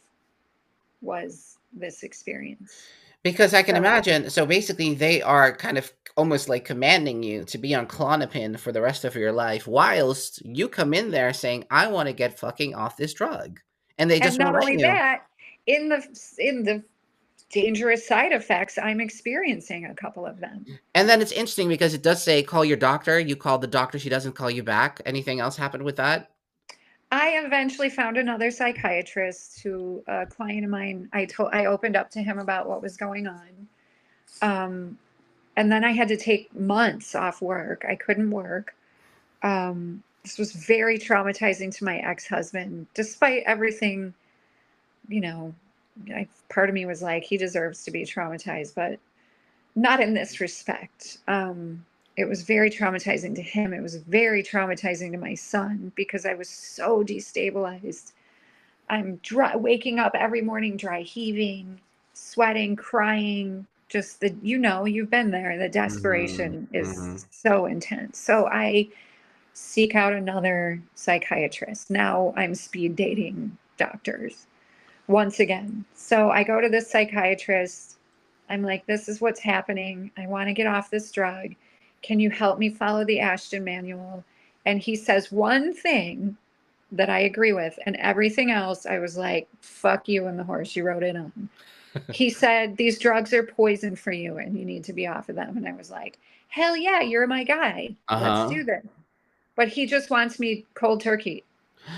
was this experience. Because I can So, imagine, so basically they are kind of almost like commanding you to be on Klonopin for the rest of your life, whilst you come in there saying, "I want to get fucking off this drug," and they and just won't not let only you. that, in the in the dangerous side effects, I'm experiencing a couple of them. And then it's interesting because it does say, "Call your doctor." You call the doctor; she doesn't call you back. Anything else happened with that? I eventually found another psychiatrist who a client of mine, I told I opened up to him about what was going on. Um, and then I had to take months off work. I couldn't work. Um, this was very traumatizing to my ex-husband, despite everything, you know, I, part of me was like, he deserves to be traumatized, but not in this respect. Um, it was very traumatizing to him. It was very traumatizing to my son because I was so destabilized. I'm dry, waking up every morning, dry heaving, sweating, crying. Just the, you know, you've been there. The Mhm, desperation mhm. is so intense. So I seek out another psychiatrist. Now I'm speed dating doctors once again. So I go to this psychiatrist. I'm like, this is what's happening. I want to get off this drug. Can you help me follow the Ashton manual? And he says one thing that I agree with, and everything else, I was like, fuck you and the horse you rode in on. He said, these drugs are poison for you and you need to be off of them. And I was like, hell yeah, you're my guy. Let's Uh-huh. do this. But he just wants me cold turkey.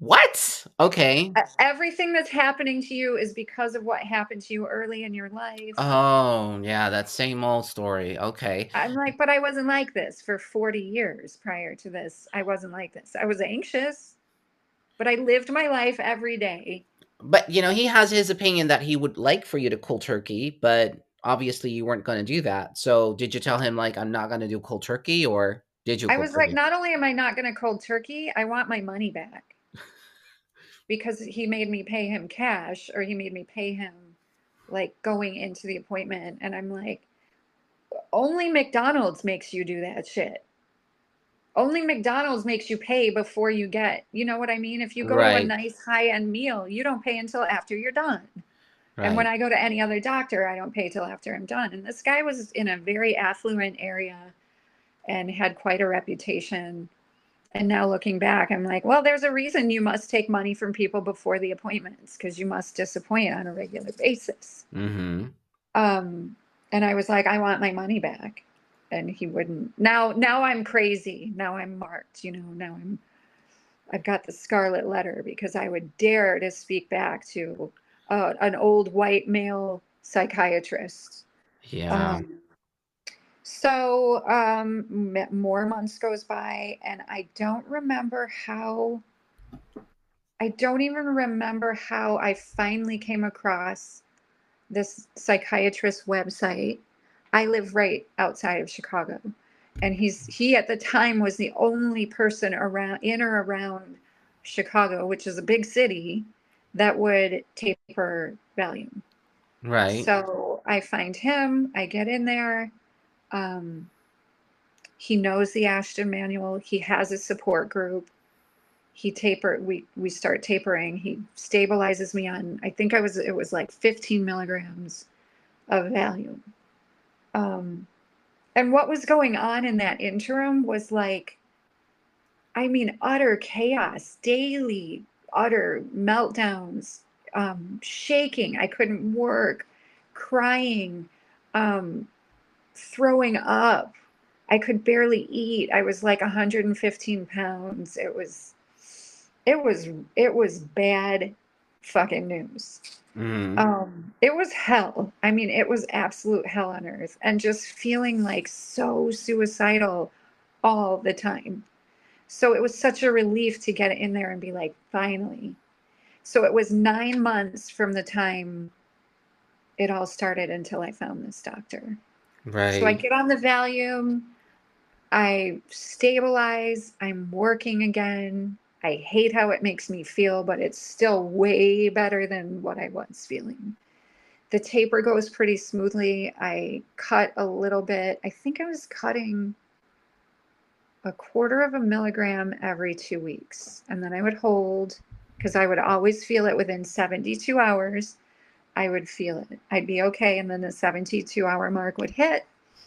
What? Okay. E- Everything that's happening to you is because of what happened to you early in your life. Oh, yeah, that same old story. Okay. I'm like, but I wasn't like this for forty years prior to this. I wasn't like this. I was anxious, but I lived my life every day. But, you know, he has his opinion that he would like for you to cold turkey, but obviously you weren't going to do that. So did you tell him, like, I'm not going to do cold turkey, or did you I cold was like, turkey? not only am I not going to cold turkey, I want my money back because he made me pay him cash or he made me pay him like going into the appointment. And I'm like, only McDonald's makes you do that shit. Only McDonald's makes you pay before you get, you know what I mean? If you go to a Right, nice high end meal, you don't pay until after you're done. And when right. I go to any other doctor, I don't pay till after I'm done. And this guy was in a very affluent area and had quite a reputation. And now looking back, I'm like, well, there's a reason you must take money from people before the appointments because you must disappoint on a regular basis. Mm-hmm. Um, and I was like, I want my money back. And he wouldn't. Now, now I'm crazy. Now I'm marked, you know, now I'm, I've got the scarlet letter because I would dare to speak back to uh, an old white male psychiatrist. Yeah. Um, so um, more months goes by, and I don't remember how I don't even remember how I finally came across this psychiatrist website. I live right outside of Chicago, and he's he at the time was the only person around in or around Chicago, which is a big city, that would taper Valium. Right. So I find him, I get in there. Um, he knows the Ashton manual. He has a support group. He taper we we start tapering. He stabilizes me on, I think I was it was like fifteen milligrams of Valium. Um, and what was going on in that interim was like, I mean, utter chaos, daily, utter meltdowns, um, shaking. I couldn't work, crying, um, throwing up. I could barely eat. I was like one hundred fifteen pounds. It was, it was, it was bad fucking news. Mm-hmm. Um, it was hell. I mean, it was absolute hell on earth and just feeling like so suicidal all the time. So it was such a relief to get in there and be like, finally. So it was nine months from the time it all started until I found this doctor. So I Right. get on the Valium, I stabilize, I'm working again. I hate how it makes me feel, but it's still way better than what I was feeling. The taper goes pretty smoothly. I cut a little bit. I think I was cutting a quarter of a milligram every two weeks. And then I would hold because I would always feel it within seventy-two hours. I would feel it. I'd be okay. And then the seventy-two hour mark would hit.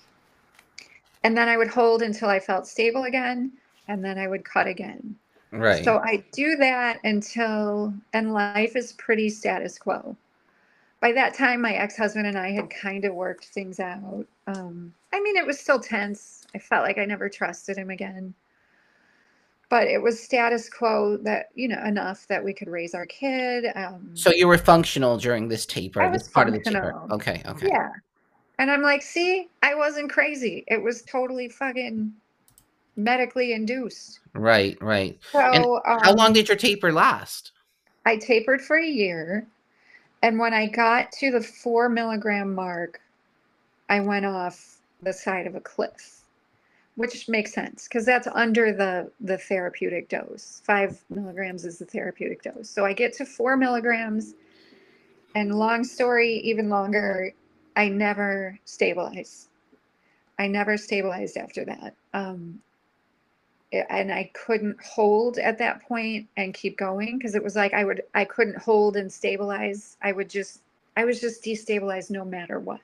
And then I would hold until I felt stable again. And then I would cut again. Right. So I do that until, and life is pretty status quo. By that time, my ex-husband and I had kind of worked things out. Um, I mean, it was still tense. I felt like I never trusted him again. But it was status quo that, you know, enough that we could raise our kid. Um, So you were functional during this taper, I this was part of the taper. functional. Okay, okay. Yeah. And I'm like, see, I wasn't crazy. It was totally fucking medically induced. Right, right. And So how long um, did your taper last? I tapered for a year. And when I got to the four milligram mark, I went off the side of a cliff, which makes sense because that's under the the therapeutic dose. Five milligrams is the therapeutic dose. So I get to four milligrams, and long story, even longer, I never stabilized. I never stabilized after that. Um, and I couldn't hold at that point and keep going because it was like I would I couldn't hold and stabilize. I would just I was just destabilized no matter what.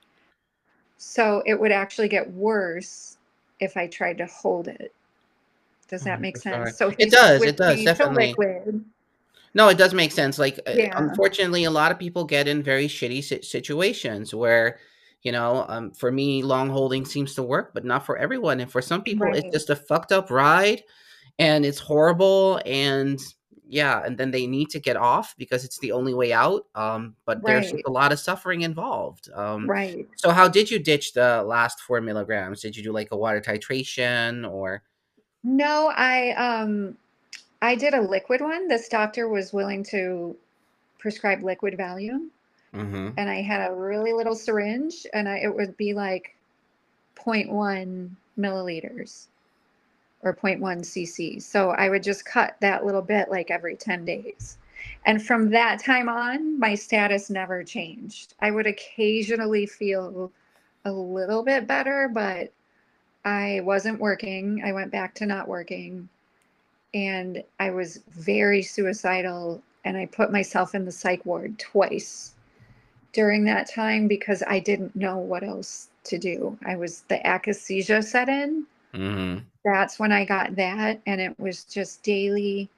So it would actually get worse if I tried to hold it. Does Oh, that I'm make so sense? sorry. So he It does, it switched does, me to definitely. liquid. No, it does make sense. Like, uh, Yeah, unfortunately, a lot of people get in very shitty si- situations where, you know, um, for me, long holding seems to work, but not for everyone. And for some people, it's right. just a fucked up ride, and it's horrible. And yeah, and then they need to get off because it's the only way out. Um, but there's just Right, a lot of suffering involved. Um, right. so how did you ditch the last four milligrams? Did you do like a water titration or? No, I um I did a liquid one. This doctor was willing to prescribe liquid Valium, Mm-hmm. and I had a really little syringe, and I, it would be like zero point one milliliters or zero point one cc. So I would just cut that little bit like every ten days. And from that time on, my status never changed. I would occasionally feel a little bit better, but I wasn't working. I went back to not working. And I was very suicidal. And I put myself in the psych ward twice during that time because I didn't know what else to do. I was, the akathisia set in. Mm-hmm. That's when I got that. And it was just daily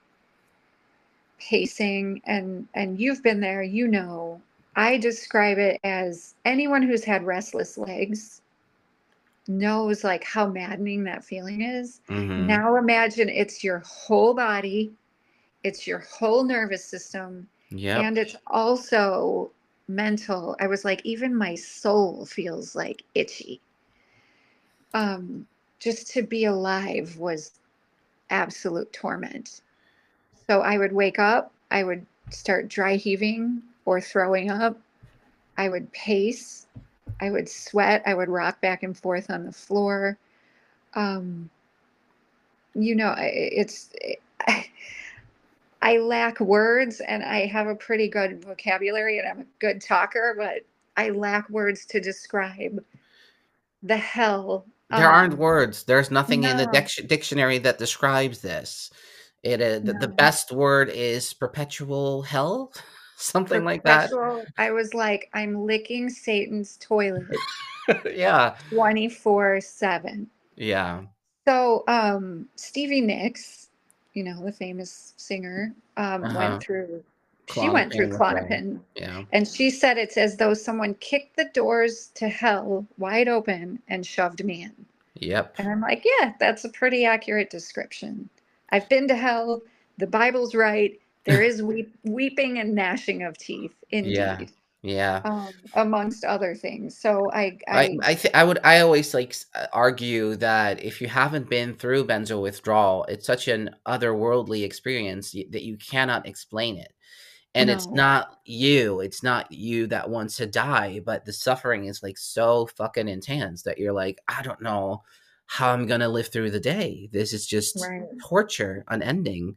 pacing. And, and you've been there, you know, I describe it as anyone who's had restless legs knows like how maddening that feeling is. Mm-hmm. Now imagine it's your whole body, it's your whole nervous system, Yep. and it's also mental. I was like, even my soul feels like itchy. Um, just to be alive was absolute torment. So I would wake up, I would start dry heaving or throwing up. I would pace, I would sweat, I would rock back and forth on the floor. Um, you know, it's I, I lack words and I have a pretty good vocabulary and I'm a good talker, but I lack words to describe the hell. There aren't Um, words. There's nothing in the no, dic- dictionary that describes this. It uh, the, the no. best word is perpetual hell, something like that. Perpetual. I was like, I'm licking Satan's toilet Yeah. twenty-four seven. Yeah. So, um, Stevie Nicks, you know, the famous singer, um, went Uh-huh. through, she went through Clonopin withdrawal. Klonopin, Yeah. and she said it's as though someone kicked the doors to hell wide open and shoved me in. Yep. And I'm like, yeah, that's a pretty accurate description. I've been to hell. The Bible's right. There is weep, weeping and gnashing of teeth, Yeah. indeed, Yeah. um, amongst other things. So I, I I, I th- I would I always like s- uh, argue that if you haven't been through benzo withdrawal, it's such an otherworldly experience y- that you cannot explain it. And it's no, not you, it's not you that wants to die, but the suffering is like so fucking intense that you're like, I don't know how I'm gonna live through the day. This is just right, torture, unending.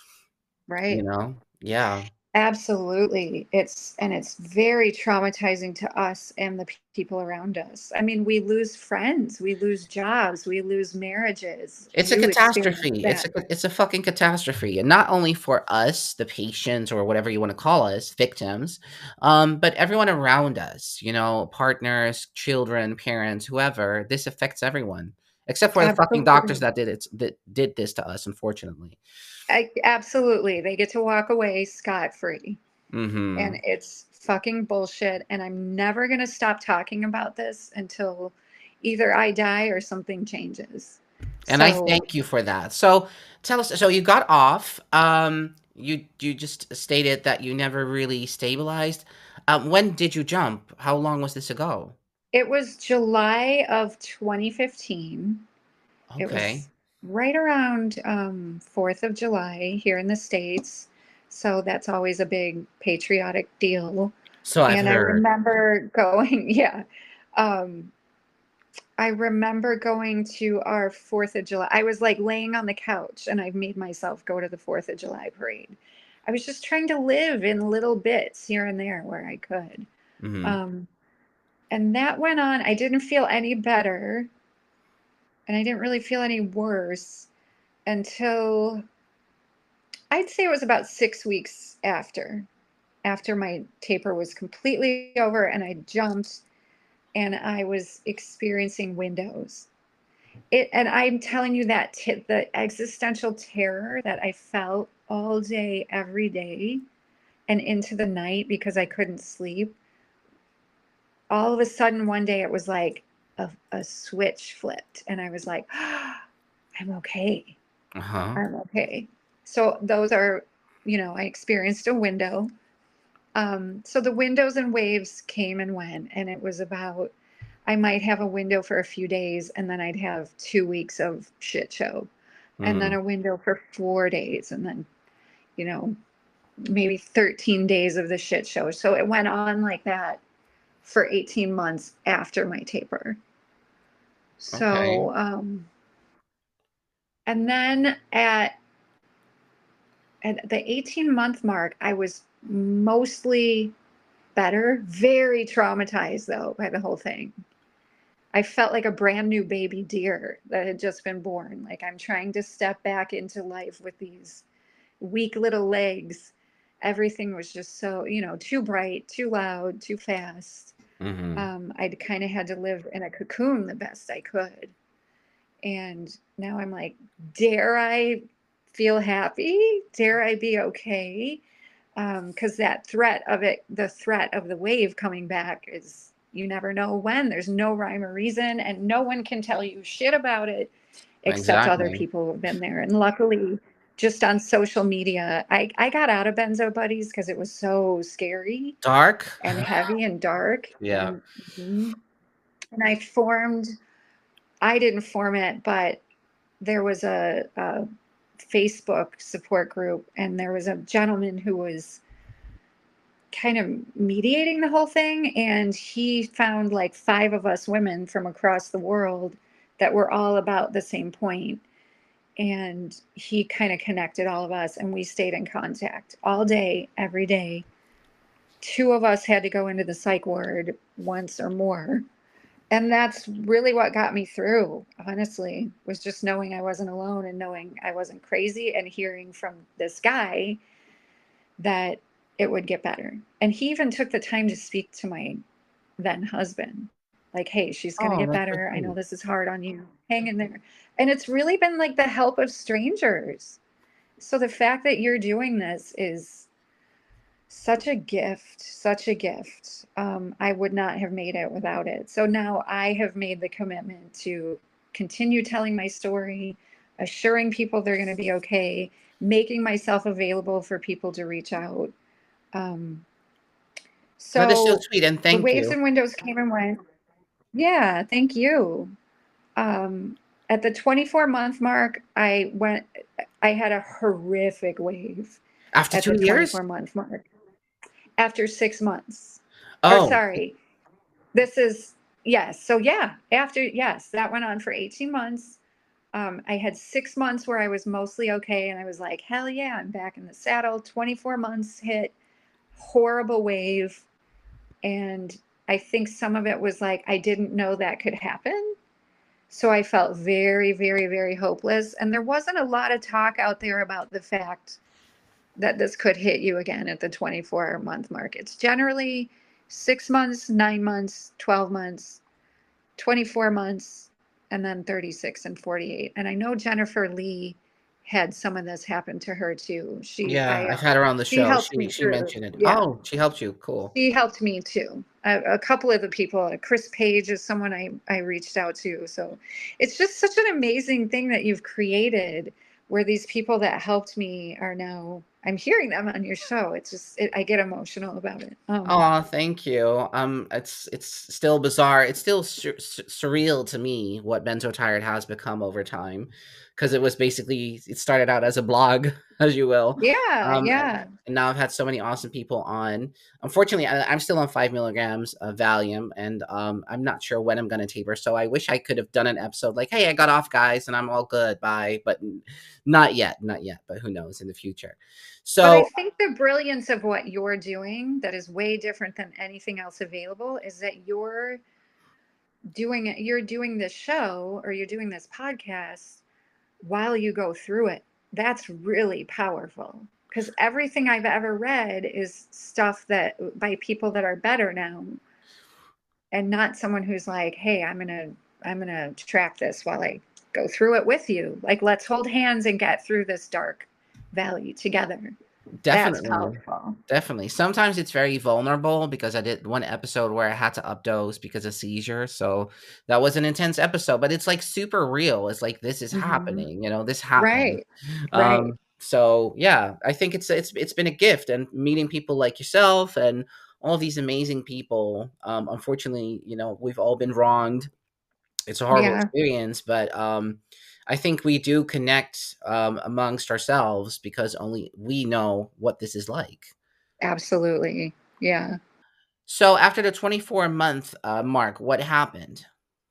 You right. know? Yeah. Absolutely. It's and it's very traumatizing to us and the pe- people around us. I mean, we lose friends, we lose jobs, we lose marriages. It's a You experience catastrophe. It's that. a it's a fucking catastrophe, and not only for us, the patients or whatever you want to call us, victims, um, but everyone around us. You know, partners, children, parents, whoever. This affects everyone, except for the fucking doctors Absolutely. that did it that did this to us. Unfortunately. I, absolutely. They get to walk away scot-free. Mm-hmm. And it's fucking bullshit. And I'm never going to stop talking about this until either I die or something changes. And I So thank you for that. So tell us. So you got off. Um, you you just stated that you never really stabilized. Um, when did you jump? How long was this ago? it was July of twenty fifteen. It Okay. was right around um, fourth of July here in the States. So that's always a big patriotic deal. So I've And I heard. remember going, yeah. Um, I remember going to our fourth of July. I was like laying on the couch and I made myself go to the fourth of July parade. I was just trying to live in little bits here and there where I could. Mhm. Um, and that went on. I didn't feel any better and I didn't really feel any worse until I'd say it was about six weeks after, after my taper was completely over and I jumped and I was experiencing windows. It, and I'm telling you that t- the existential terror that I felt all day, every day, and into the night because I couldn't sleep. All of a sudden, one day, it was like a, a switch flipped, and I was like, oh, "I'm okay. Uh-huh. I'm okay." So those are you know, I experienced a window. Um, so the windows and waves came and went, and it was about, I might have a window for a few days, and then I'd have two weeks of shit show, and then Mm. a window for four days, and then, you know, maybe thirteen days of the shit show. So it went on like that for eighteen months after my taper. Okay. So, um, and then at at the eighteen month mark, I was mostly better, very traumatized though by the whole thing. I felt like a brand new baby deer that had just been born. Like I'm trying to step back into life with these weak little legs. Everything was just so, you know, too bright, too loud, too fast. Mm-hmm. Um, I'd kind of had to live in a cocoon the best I could. And now I'm like, dare I feel happy? Dare I be okay? Because um, that threat of it, the threat of the wave coming back is, you never know when. There's no rhyme or reason, and no one can tell you shit about it except other Exactly. people who've been there. And luckily, just on social media, I, I got out of Benzo Buddies because it was so scary Dark. and heavy and dark. Yeah. And, mhm. and I formed, I didn't form it, but there was a, a Facebook support group, and there was a gentleman who was kind of mediating the whole thing. And he found like five of us women from across the world that were all about the same point. And he kind of connected all of us, and we stayed in contact all day, every day. Two of us had to go into the psych ward once or more. And that's really what got me through, honestly, was just knowing I wasn't alone and knowing I wasn't crazy and hearing from this guy that it would get better. And he even took the time to speak to my then husband, like, hey, she's going to Oh, get that's so better. I know sweet. this is hard on you. Hang in there. And it's really been like the help of strangers. So the fact that you're doing this is such a gift, such a gift. Um, I would not have made it without it. So now I have made the commitment to continue telling my story, assuring people they're going to be okay, making myself available for people to reach out. Um, That is so so sweet, and the thank waves you. and windows came and went. Yeah, thank you. Um, at the twenty-four month mark, I went, I had a horrific wave After at two the years? twenty-four month mark after six months. Or Oh, sorry, this is, yes. So yeah, after, yes, that went on for eighteen months. Um, I had six months where I was mostly okay. And I was like, hell yeah, I'm back in the saddle. twenty-four months hit, horrible wave. And I think some of it was like, I didn't know that could happen. So I felt very, very, very hopeless. And there wasn't a lot of talk out there about the fact that this could hit you again at the twenty-four month mark. It's generally six months, nine months, twelve months, twenty-four months, and then thirty-six and forty-eight. And I know Jennifer Lee had some of this happen to her too. She, yeah, I, I've um, had her on the she show. helped She me she through. mentioned it. Yeah. Oh, she helped you. Cool. She helped me too. A, a couple of the people, Chris Page is someone I, I reached out to. So it's just such an amazing thing that you've created where these people that helped me are now, I'm hearing them on your show. It's just, it, I get emotional about it. Um, Oh, thank you. Um, it's it's still bizarre. It's still sur sur surreal to me what Benzo Tired has become over time, because it was basically it started out as a blog, as you will, yeah, um, and, yeah. and now I've had so many awesome people on. Unfortunately, I, I'm still on five milligrams of Valium, and um, I'm not sure when I'm gonna taper. So I wish I could have done an episode like, "Hey, I got off, guys, and I'm all good, bye." But n- not yet, not yet. But who knows in the future? But I So think the brilliance of what you're doing that is way different than anything else available is that you're doing it, you're doing this show or you're doing this podcast while you go through it. That's really powerful because everything I've ever read is stuff that by people that are better now and not someone who's like, hey, I'm going to I'm going to track this while I go through it with you. Like let's hold hands and get through this dark valley together. That's definitely. powerful. Definitely. Sometimes it's very vulnerable because I did one episode where I had to updose because of seizure. So that was an intense episode, but it's like super real. It's like this is Mm-hmm. happening, you know, this happened. Right. Um Right. So yeah, I think it's it's it's been a gift, and meeting people like yourself and all these amazing people. Um, unfortunately, you know, we've all been wronged. It's a horrible Yeah, experience, but um, I think we do connect um, amongst ourselves because only we know what this is like. absolutely. Yeah. So after the twenty-four month uh, mark, what happened?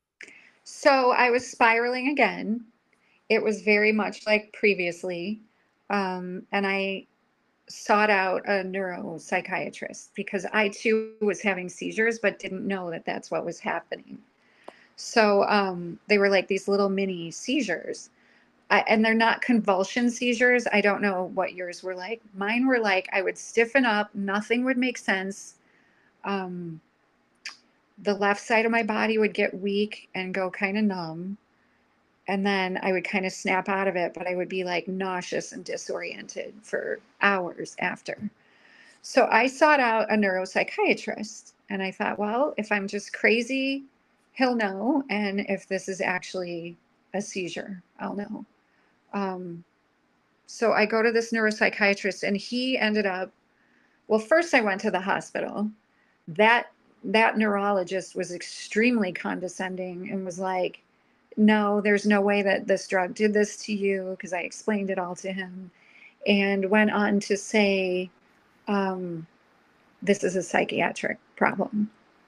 So I was spiraling again. It was very much like previously. Um, and I sought out a neuropsychiatrist because I too was having seizures, but didn't know that that's what was happening. So um, they were like these little mini seizures. I, and they're not convulsion seizures. I don't know what yours were like. Mine were like I would stiffen up, nothing would make sense. Um, the left side of my body would get weak and go kind of numb. And then I would kind of snap out of it, but I would be like nauseous and disoriented for hours after. So I sought out a neuropsychiatrist and I thought, well, if I'm just crazy, he'll know. And if this is actually a seizure, I'll know. Um, so I go to this neuropsychiatrist and he ended up, well, first I went to the hospital. That that neurologist was extremely condescending and was like, no, there's no way that this drug did this to you because I explained it all to him and went on to say, um, this is a psychiatric problem.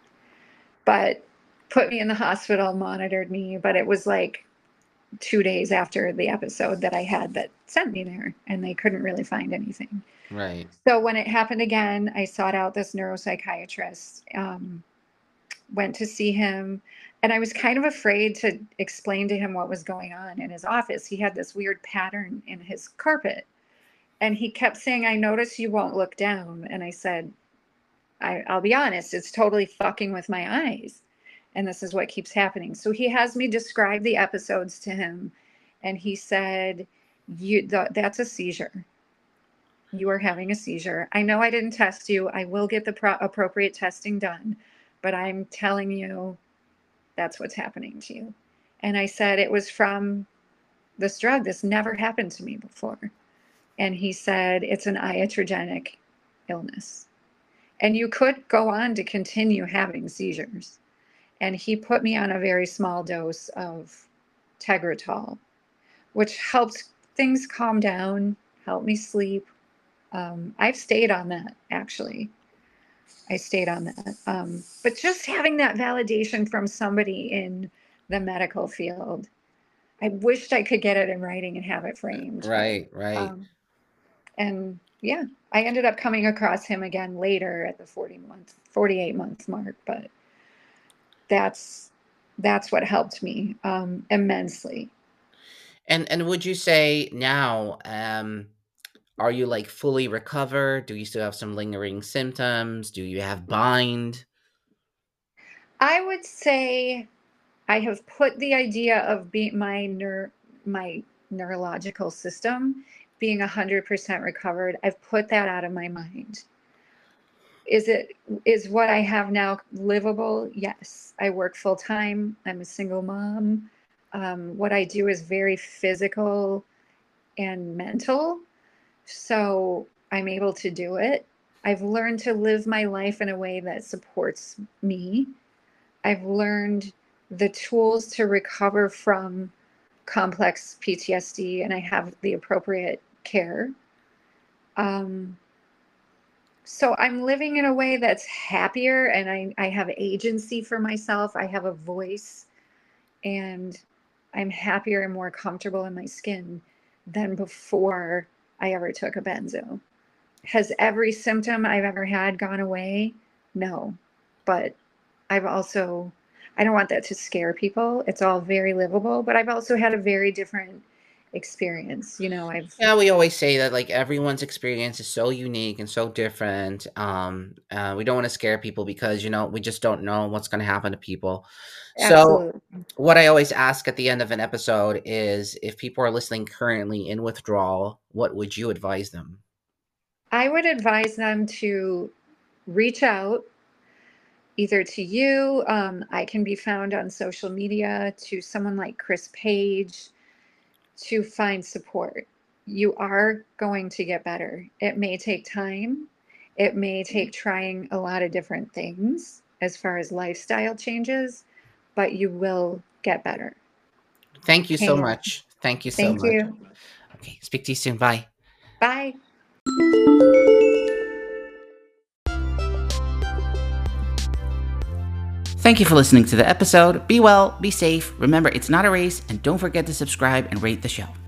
But put me in the hospital, monitored me, but it was like two days after the episode that I had that sent me there, and they couldn't really find anything. Right. So when it happened again, I sought out this neuropsychiatrist, um, went to see him, and I was kind of afraid to explain to him what was going on in his office. He had this weird pattern in his carpet, and he kept saying, I notice you won't look down. And I said, I, I'll be honest, it's totally fucking with my eyes. And this is what keeps happening. So he has me describe the episodes to him. And he said, you, th- that's a seizure. You are having a seizure. I know I didn't test you. I will get the pro- appropriate testing done. But I'm telling you, that's what's happening to you. And I said, it was from this drug. This never happened to me before. And he said, it's an iatrogenic illness. And you could go on to continue having seizures. And he put me on a very small dose of Tegretol, which helped things calm down, helped me sleep. Um, I've stayed on that actually. I stayed on that. Um, but just having that validation from somebody in the medical field, I wished I could get it in writing and have it framed, but Right. Right. um, and yeah, I ended up coming across him again later at the forty month, forty-eight month mark, but that's that's what helped me um, immensely. And and would you say now, um, are you like fully recovered? Do you still have some lingering symptoms? Do you have bind? I would say I have put the idea of being my neur- my neurological system being one hundred percent recovered. I've put that out of my mind. Is it is what I have now livable? Yes. I work full time. I'm a single mom. Um, what I do is very physical and mental. So I'm able to do it. I've learned to live my life in a way that supports me. I've learned the tools to recover from complex P T S D, and I have the appropriate care. Um, so I'm living in a way that's happier, and I, I have agency for myself. I have a voice, and I'm happier and more comfortable in my skin than before I ever took a benzo. Has every symptom I've ever had gone away? No. But I've also, I don't want that to scare people. It's all very livable, but I've also had a very different experience. You know, I've, Yeah, we always say that like everyone's experience is so unique and so different. Um, uh, we don't want to scare people because you know we just don't know what's going to happen to people. So, absolutely. what I always ask at the end of an episode is, if people are listening currently in withdrawal, what would you advise them? I would advise them to reach out either to you. Um, I can be found on social media, to someone like Chris Page, to find support. you are going to get better. It may take time. It may take trying a lot of different things as far as lifestyle changes, but you will get better. Thank you so Hang on. much. Thank you so Thank much. you. Okay, speak to you soon. Bye. Bye. Thank you for listening to the episode. Be well, be safe. Remember, it's not a race, and don't forget to subscribe and rate the show.